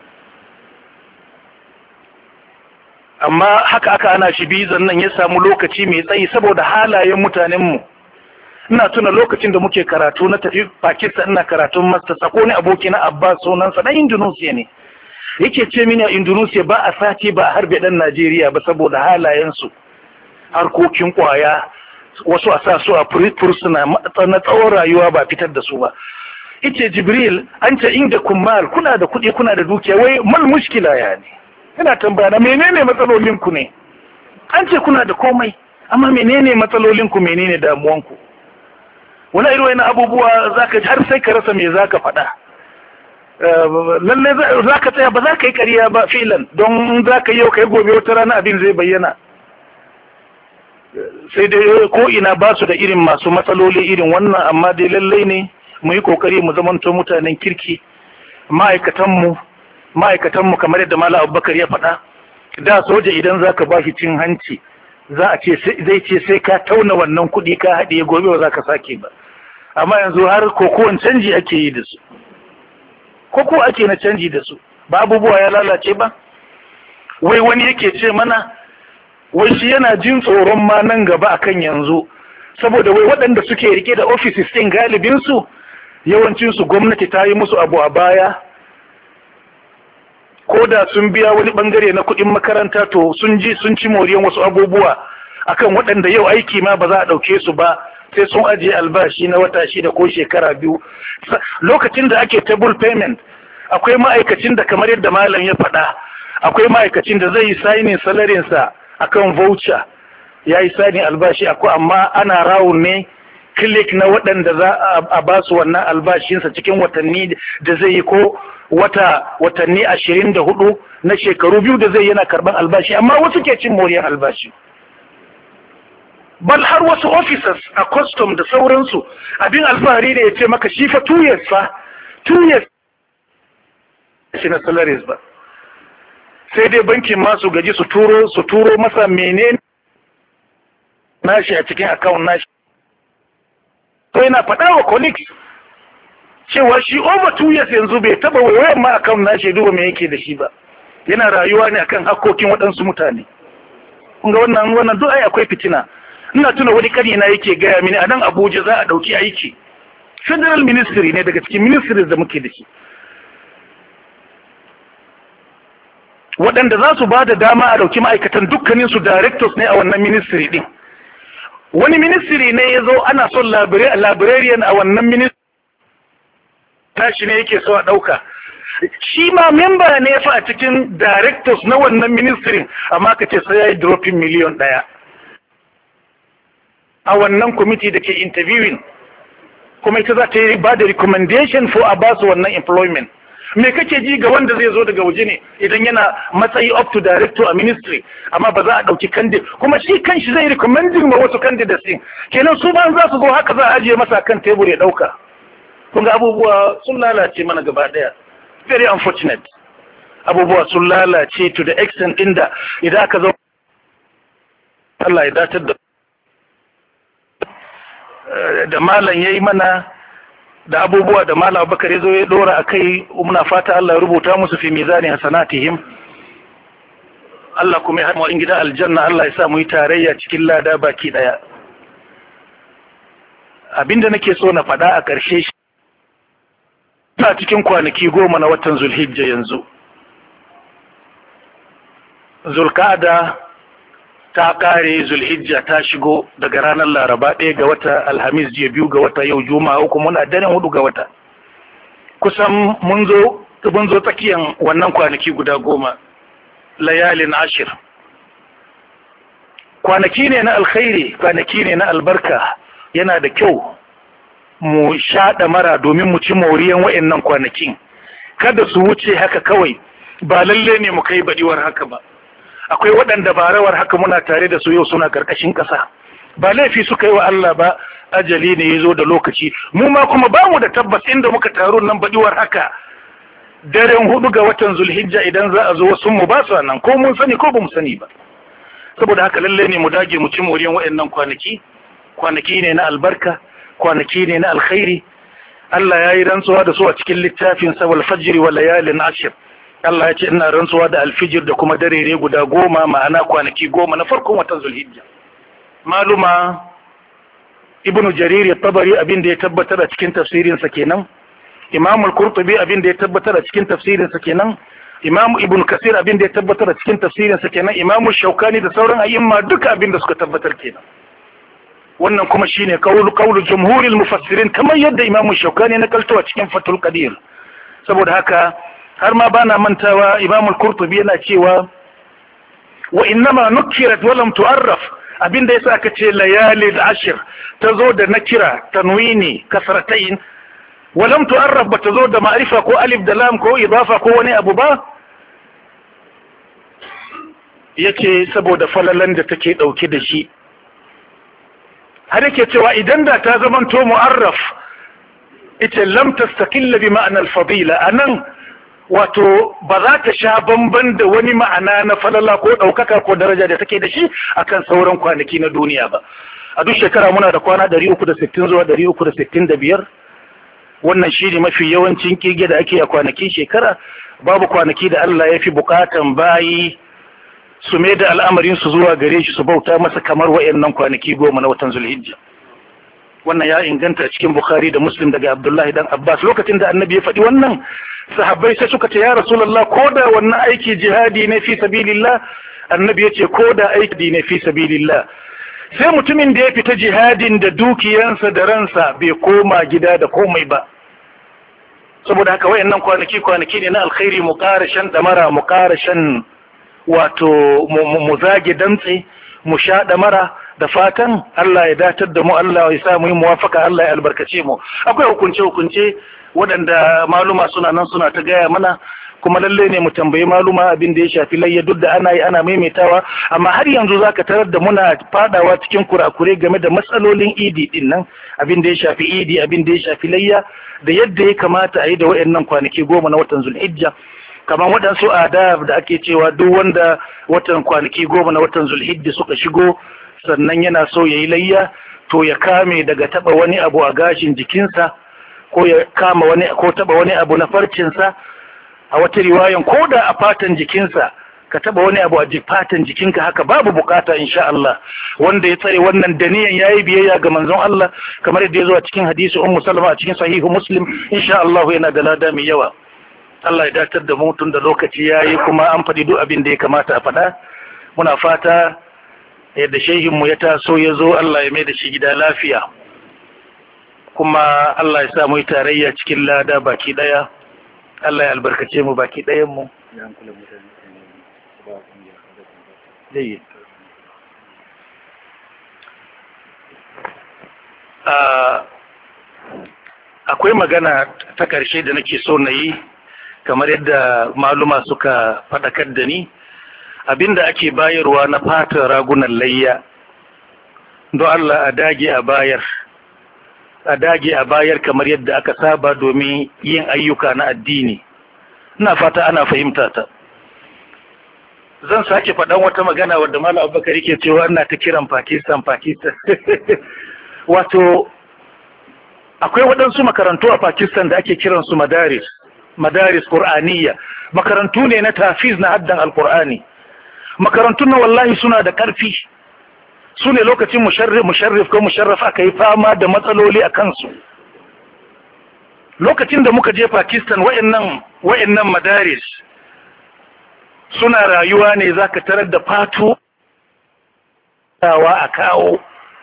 Amma haka aka ana shi bizan nan ya samu lokaci mai tsayi saboda halayen mutanenmu. Ina tuna lokacin da muke karatu na tafi Pakistan, ina karatun masters, ko ne aboki na Abbas sunansa ɗan Indonesia ne. Yake ce mini a Indonesia ba a sace ba a harbe ɗan Najeriya ba saboda halayensu. Harkokin kwaya, wasu a sa su a fursuna na tsawon rayuwa ba fitar da su ba. Ice Jibril, an ce inda kummal, kuna da kuɗi kuna da dukiya, wai mal mushkila ya ne. Ina tambaya na menene matsalolinku ne? An ce kuna da komai, amma menene matsalolinku, menene damuwanku? Wani irin wani abubuwa zaka har sai ka rasa me zaka faɗa. Lalle zaka tsaya ba za ka yi ƙarya ba filan, don za ka yi yau ka yi gobe wata rana abin zai bayyana. Sai dai ko ina ba su da irin masu matsaloli irin wannan, amma dai lallai ne mu yi kokari mu zamanto mutanen kirki, ma'aikatanmu kamar yadda Malam Abubakar ya faɗa, da soja idan zaka ba shi cin hanci zai ce sai ka tauna wannan kuɗi ka haɗe gobe ba za ka sake ba, amma yanzu har kokowan canji ake yi da su, koko ake na canji da su, ba abubuwa ya lalace ba. Wai wani yake ce mana wai shi yana jin tsoron ma nan gaba akan yanzu, saboda wai waɗanda suke rike da offices ɗin galibinsu yawancinsu gwamnati ta yi musu abu a baya, ko da sun biya wani bangare na kuɗin makaranta to sun ci moriyan wasu abubuwa akan waɗanda yau aiki ma ba za a ɗauke su ba sai sun ajiye albashi na wata 6 ko shekara 2. Lokacin da ake table payment akwai ma'aikacin da kamar yadda malam ya faɗa, akwai ma'aikacin da zai yi signing salarinsa akan voucher, ya yi signing albashi akwai, amma ana rawun ne click na waɗanda za a ba su wannan albashinsa cikin watanni da zai yi, ko watanni 24 na shekaru 2 da zai yana karban albashi, amma wasu ke cin moriyar albashi. Bal har wasu officers a custom da sauransu abin alfahari da ya ce maka shi fa 2 years shi na salaries ba, sai dai bankin masu gaji su turo masa menene nashi a cikin account nashi. To yana faɗa wa colleagues cewa shi over 2 years yanzu bai taba wayoyin ma account nashi duba me yake da shi ba, yana rayuwa ne akan hakkokin waɗansu mutane. Kun ga wannan duk ai akwai fitina. Ina tuna wani kani na yake gaya mini a nan Abuja za a ɗauki aiki, federal ministry ne daga cikin ministries da muke da shi, waɗanda za su ba da dama a ɗauki ma'aikatan dukkaninsu directors ne a wannan ministry ɗin. Wani ministry ne ya zo ana son librarian a wannan ministry tashi ne yake so a ɗauka, shi ma member ne fa a cikin directors na wannan ministry, amma ka ce sai ya yi dropping miliyan 1 a wannan committee da ke interviewing, kuma ita za ta yi ba da recommendation for a ba su wannan employment. Me kake ji ga wanda zai zo daga waje ne idan yana matsayi up to director a ministry, amma ba za a ɗauki candidate, kuma shi kanshi zai recommending ma wasu candidates din, kenan su ba za su zo haka za a ajiye masa kan tebur ya ɗauka. Kun ga abubuwa sun lalace mana gaba ɗaya, very unfortunate. Abubuwa sun lalace to the extent inda idan aka zo Allah ya datar da malam yayi mana da abubuwa da malam Abubakar ya zo ya dora akai, muna fata Allah ya rubuta musu fi mizani hasanatihim. Allah kuma ya haɗa in gida aljanna, Allah ya sa mu yi tarayya cikin lada baki daya. Abinda nake so na faɗa a ƙarshe shi, ina cikin kwanaki 10 na watan Zulhijja yanzu. Zulqa'ada ta kare, Zulhijja ta shigo daga ranar Laraba 1 ga wata, Alhamis jiya 2 ga wata, yau Juma'a 3, muna daren 4 ga wata. Kusan mun zo tsakiyan wannan kwanaki guda 10, layalin 10. Kwanaki ne na alkhairi, kwanaki ne na albarka, yana da kyau mu shaɗa mara domin mu ci moriyan wa'annan kwanakin. Kada su wuce haka kawai, ba lalle ne mu kai baɗiwar haka ba. Akwai waɗanda barawar haka muna tare da su yau suna ƙarƙashin ƙasa, ba laifi suka yi wa Allah ba, ajali ne ya zo da lokaci. Mu ma kuma ba mu da tabbas inda muka taru nan baɗiwar haka daren 4 ga watan Zulhijja idan za a zo wasu mu ba su nan, ko mun sani ko ba mu sani ba. Saboda haka lalle ne mu dage mu ci moriyan waɗannan kwanaki. Kwanaki ne na albarka, kwanaki ne na alkhairi. Allah ya yi rantsuwa da su a cikin littafin sa, wal fajri wa layalin 10. Allah ya ce ina rantsuwa da alfijir da kuma darere guda 10, ma'ana kwanaki 10 na farkon watan Zulhijja. Maluma Ibn Jarir at-Tabari abin da ya tabbatar a cikin tafsirin sa kenan, Imam al-Qurtubi abin da ya tabbatar a cikin tafsirin sa kenan, Imam Ibn Kathir abin da ya tabbatar a cikin tafsirin sa kenan, Imam Shawkani da sauran ayyuma duka abin da suka tabbatar kenan. Wannan kuma shine kaulu jumhuril mufassirin, kamar yadda Imam Shawkani na kalto a cikin Fathul Qadir. Saboda haka har ma bana mantawa Imam al-Qurtubi yana cewa wa innama nukirat wa lam tu'arraf, abinda yasa aka ce layali al-ashr tazo da nakira tanwini kasratayn, wa lam tu'arraf ba tazo da ma'rifa ko alif da lam ko idafa ko wani abu ba, yace saboda falalan da take dauke da shi. Har yake cewa idan da ta zamanto mu'arraf ita lam tastaqilla bi ma'na al-fadila, anan wato ba za ta sha bamban da wani ma'ana na falala ko ɗaukaka ko daraja da take da shi akan sauran kwanaki na duniya ba. A duk shekara muna da kwana 360 zuwa 365, wannan shi ne mafi yawancin kirge da ake a kwanakin shekara. Babu kwanaki da Allah ya fi bukatan bayi su mai da al'amarinsu zuwa gare shi su bauta masa kamar wa'annan kwanaki 10 na watan Zulhijja. Wannan ya inganta cikin Bukhari da Muslim daga Abdullahi dan Abbas. Lokacin da annabi ya faɗi wannan, sahabbai sai suka ce ya Rasulullah, ko da wannan aiki jihadi ne fi sabilillah? Annabi ya ce ko da aiki ne fi sabilillah. Sai mutumin da ya fita jihadin da dukiyansa da ransa bai koma gida da komai ba. Saboda haka wayannan kwanaki ne na alkhairi, mu ƙara shan damara, mu ƙara shan wato mu zage dantse, mu sha damara, da fatan Allah ya datar da mu, Allah ya sa mu yi muwafaka, Allah ya albarkace mu. Akwai hukunce waɗanda maluma suna nan suna ta gaya mana, kuma lalle ne mu tambayi maluma abin da ya shafi layya, duk da ana maimaitawa, amma har yanzu zaka tarar da muna fadawa cikin kurakure game da matsalolin idi din nan, abin da ya shafi idi, abin da ya shafi layya, da yadda ya kamata a yi da waɗannan kwanaki 10 na watan Zulhijja. Kamar waɗansu adab da ake cewa duk wanda watan kwanaki 10 na watan Zulhijja suka shigo sannan yana so ya yi layya, to ya kame daga taba wani abu a gashin jikinsa, ko ya kama ko taba wani abu na farcinsa. A wata riwayan ko da a fatan jikinsa ka taba wani abu a fatan jikinka, haka babu bukata insha Allah. Wanda ya tsare wannan da niyan yayi biyayya ga manzon Allah, kamar yadda ya zo a cikin hadisi Ummu Salama a cikin sahihu Muslim, insha Allah yana da lada mai yawa. Allah ya datar da mu tun da lokaci yayi, kuma an faɗi duk abin da ya kamata a faɗa. Muna fata yadda shehinmu ya taso ya zo, Allah ya mai da shi gida lafiya, kuma Allah ya sa mu yi tarayya cikin lada baki daya. Allah ya albarkace mu baki dayan mu. Akwai magana ta ƙarshe da nake so na yi, kamar yadda maluma suka faɗakar da ni. Abinda ake bayarwa na fatan ragunan layya, don Allah a dage a bayar kamar yadda aka saba domin yin ayyuka na addini. Ina fata ana fahimta ta. Zan sake faɗan wata magana wadda Malam Abubakar yake cewa ina ta kiran Pakistan. Wato akwai waɗansu makarantu a Pakistan da ake kiransu madaris Qur'aniyya, makarantu ne na tafiz na haddan Al-Qur'ani. Makarantun na wallahi suna da ƙarfi, su ne lokacin musharrif ko musharraf aka yi fama da matsaloli a kansu. Lokacin da muka je Pakistan, wa'annan madaris suna rayuwa ne, za ka tarar da fatu a kawo.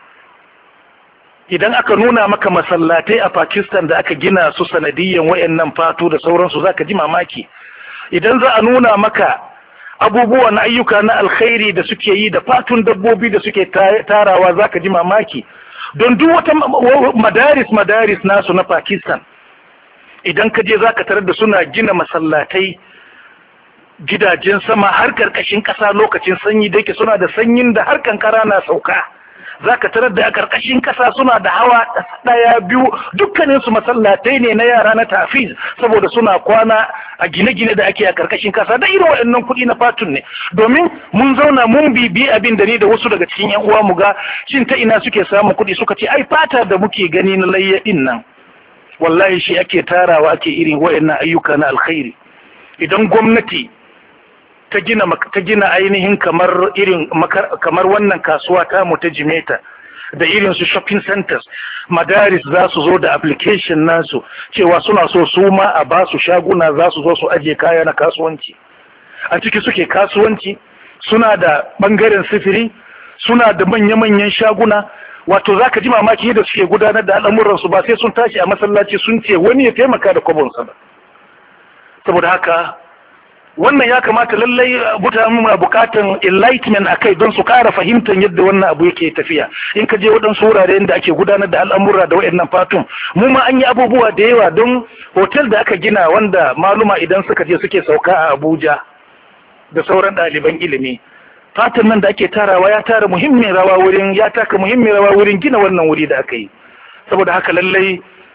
Idan aka nuna maka masallatai a Pakistan da aka gina su sanadiyyan wa'annan fatu da sauransu, za ka ji mamaki. Idan za a nuna maka abubuwa na ayyuka na alkhairi da suke yi da fatun dabbobi da suke tarawa, za ka ji mamaki. Don duk wata madaris nasu na Pakistan, idan ka je za ka tarar da suna gina masallatai, gidajen sama har karkashin ƙasa lokacin sanyi, da yake suna da sanyin da har kankara na sauka. Za ka tarar da a karkashin ƙasa suna da hawa 1, 2, dukkaninsu masallatai ne na yara na tafiz, saboda suna kwana a gine-gine da ake a karkashin ƙasa. Da irin waɗannan kuɗi na fatun ne, domin mun zauna mun bibi abin da ni da wasu daga cikin 'yan uwa mu ga shin ta ina suke samun kuɗi. Suka ce ai fata da muke gani na layya din nan, wallahi shi ake tarawa, ake irin waɗannan ayyuka na alkhairi. Idan gwamnati ta gina ainihin kamar wannan kasuwa ta mu ta Jimeta, da irin su shopping centers, madaris za su zo da application nasu cewa suna so su ma a ba su shaguna, za su zo su aje kaya na kasuwanci. A ciki suke kasuwanci, suna da bangaren sifiri, suna da manya-manyan shaguna. Wato za ka ji mamaki yadda suke gudanar da al'amuransu, ba sai sun tashi a masallaci sun ce wani ya taimaka da kwabonsa ba. Saboda haka wannan ya kamata lallai mutane muna bukatan enlightenment akai, don su kara fahimtar yadda wannan abu yake tafiya. In ka je waɗansu wuraren da ake gudanar da al'amura da waɗannan fatun, mu ma an yi abubuwa da yawa. Don hotel da aka gina wanda maluma idan suka je suke sauka a Abuja da sauran ɗaliban ilimi, fatan nan da ake tarawa ya taka muhimmin rawa wurin gina wannan wuri da aka yi. Saboda haka lallai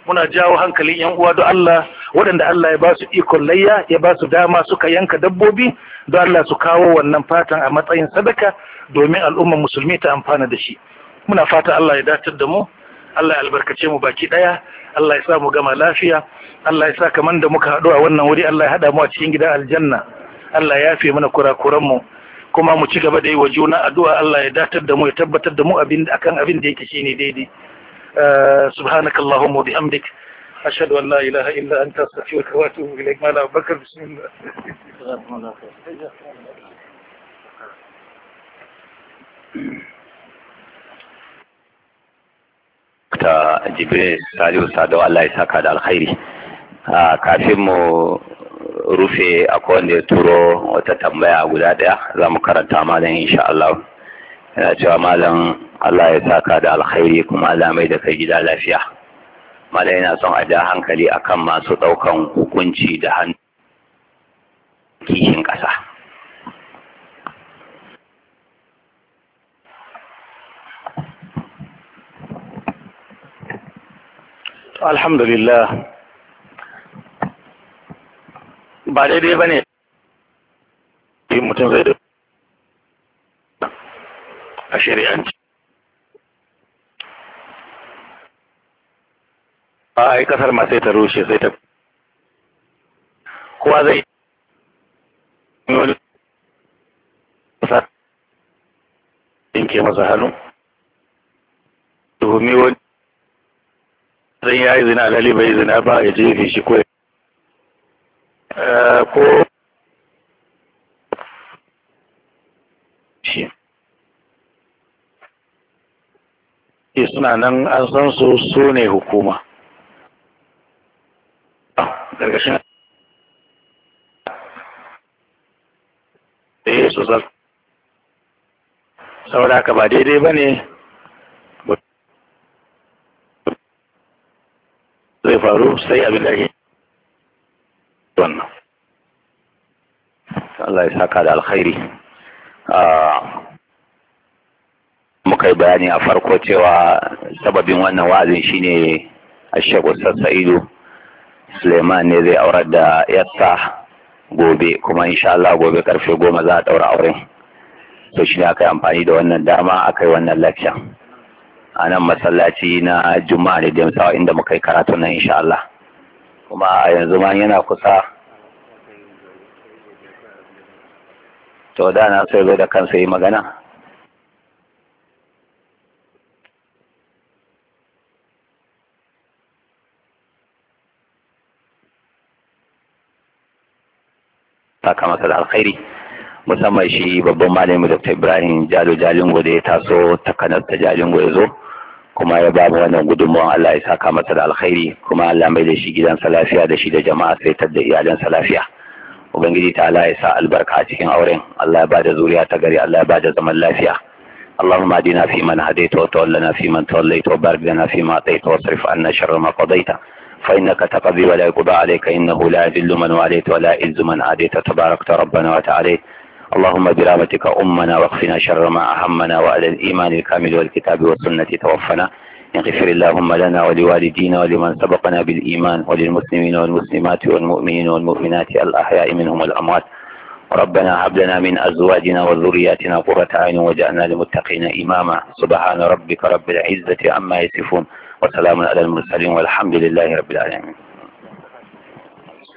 muna jawo hankalin yan uwa don Allah waɗanda Allah ya ba su ikon layya ya ba su dama suka yanka dabbobi don Allah su kawo wannan fatan a matsayin sadaka domin al'ummar musulmi ta amfana da shi. Muna fata Allah ya datar da mu, Allah ya albarkace mu baki daya, Allah ya sa mu gama lafiya, Allah ya sa kaman da muka haɗu a wannan wuri Allah ya haɗa mu a cikin gidan aljanna, Allah ya yafe mana kurakuran mu, kuma mu ci gaba da yi wa juna addu'a Allah ya datar da mu ya tabbatar da mu akan abin da yake shine daidai. Subhanakallahumma wa bihamdik ashhadu an la ilaha illa anta astaghfiruka wa atubu ilaik. Mala Abubakar, bismillah. ta Jibril Salihu Sado, Allah ya saka da alkhairi. Kafin mu rufe akwai wanda ya turo wata tambaya guda daya, za mu karanta malam insha Allah. Yana cewa malam Allah ya saka da alkhairi kuma Allah mai da kai gida lafiya. Malam yana son a ja hankali akan masu daukan hukunci da hannu kishin kasa. Alhamdulillah, ba daidai ba ne mutum zai da a shari'anci a yi kasar ma sai ta rushe sai ta kowa zai yi wani kasa yanke masa hannu tuhumi wani zai ya yi zina alhali bai zina ba ya jefe shi ko shi suna nan an san su ne hukuma ƙarƙashin da ya su zar saboda haka ba daidai ba ne zai faru sai abin da ke wannan. Allah ya saka da alkhairi. Muka yi bayani a farko cewa sababin wannan wa'azin shine Sheikh Ustaz Sa'idu Suleiman ne zai aurar da yarsa gobe, kuma insha Allah gobe karfe 10 za a daura auren. So shi ne aka yi amfani da wannan dama aka yi wannan lecture a nan masallaci na Juma'a da Demsawa inda muka yi karatu nan insha Allah. Kuma a yanzu ma yana kusa, to da na sai zo da kansa yi magana. Saka masa da alkhairi, musamman shi babban malami Dr. Ibrahim Jalo Jalingo da ya taso takanar ta Jalingo ya zo kuma ya ba mu wannan gudunmawan. Allah ya saka masa da alkhairi, kuma Allah mai da shi gidansa lafiya da shi da jama'a sai da iyalansa lafiya. Ubangiji ta Allah ya sa albarka a cikin auren, Allah ya ba da zuriya ta gari, Allah ya ba da zaman lafiya. اللهم اهدنا فيمن هديت وتولنا فيمن توليت وبارك لنا فيما اعطيت واصرف عنا شر ما قضيت فإنك تقضي ولا يقضى عليك إنه لا يذل من واليت ولا يعز من عاديت تباركت ربنا وتعاليت. اللهم برحمتك أمنا واكفنا شر ما أهمنا وعلى الإيمان الكامل والكتاب والسنة توفنا. اغفر اللهم لنا ولوالدينا ولمن سبقنا بالإيمان وللمسلمين والمسلمات والمؤمنين والمؤمنات الأحياء منهم والأموات. ربنا هب لنا من أزواجنا وذرياتنا قرة أعين واجعلنا للمتقين إماما. سبحان ربك رب العزة عما يصفون وسلام على المرسلين والحمد لله رب العالمين.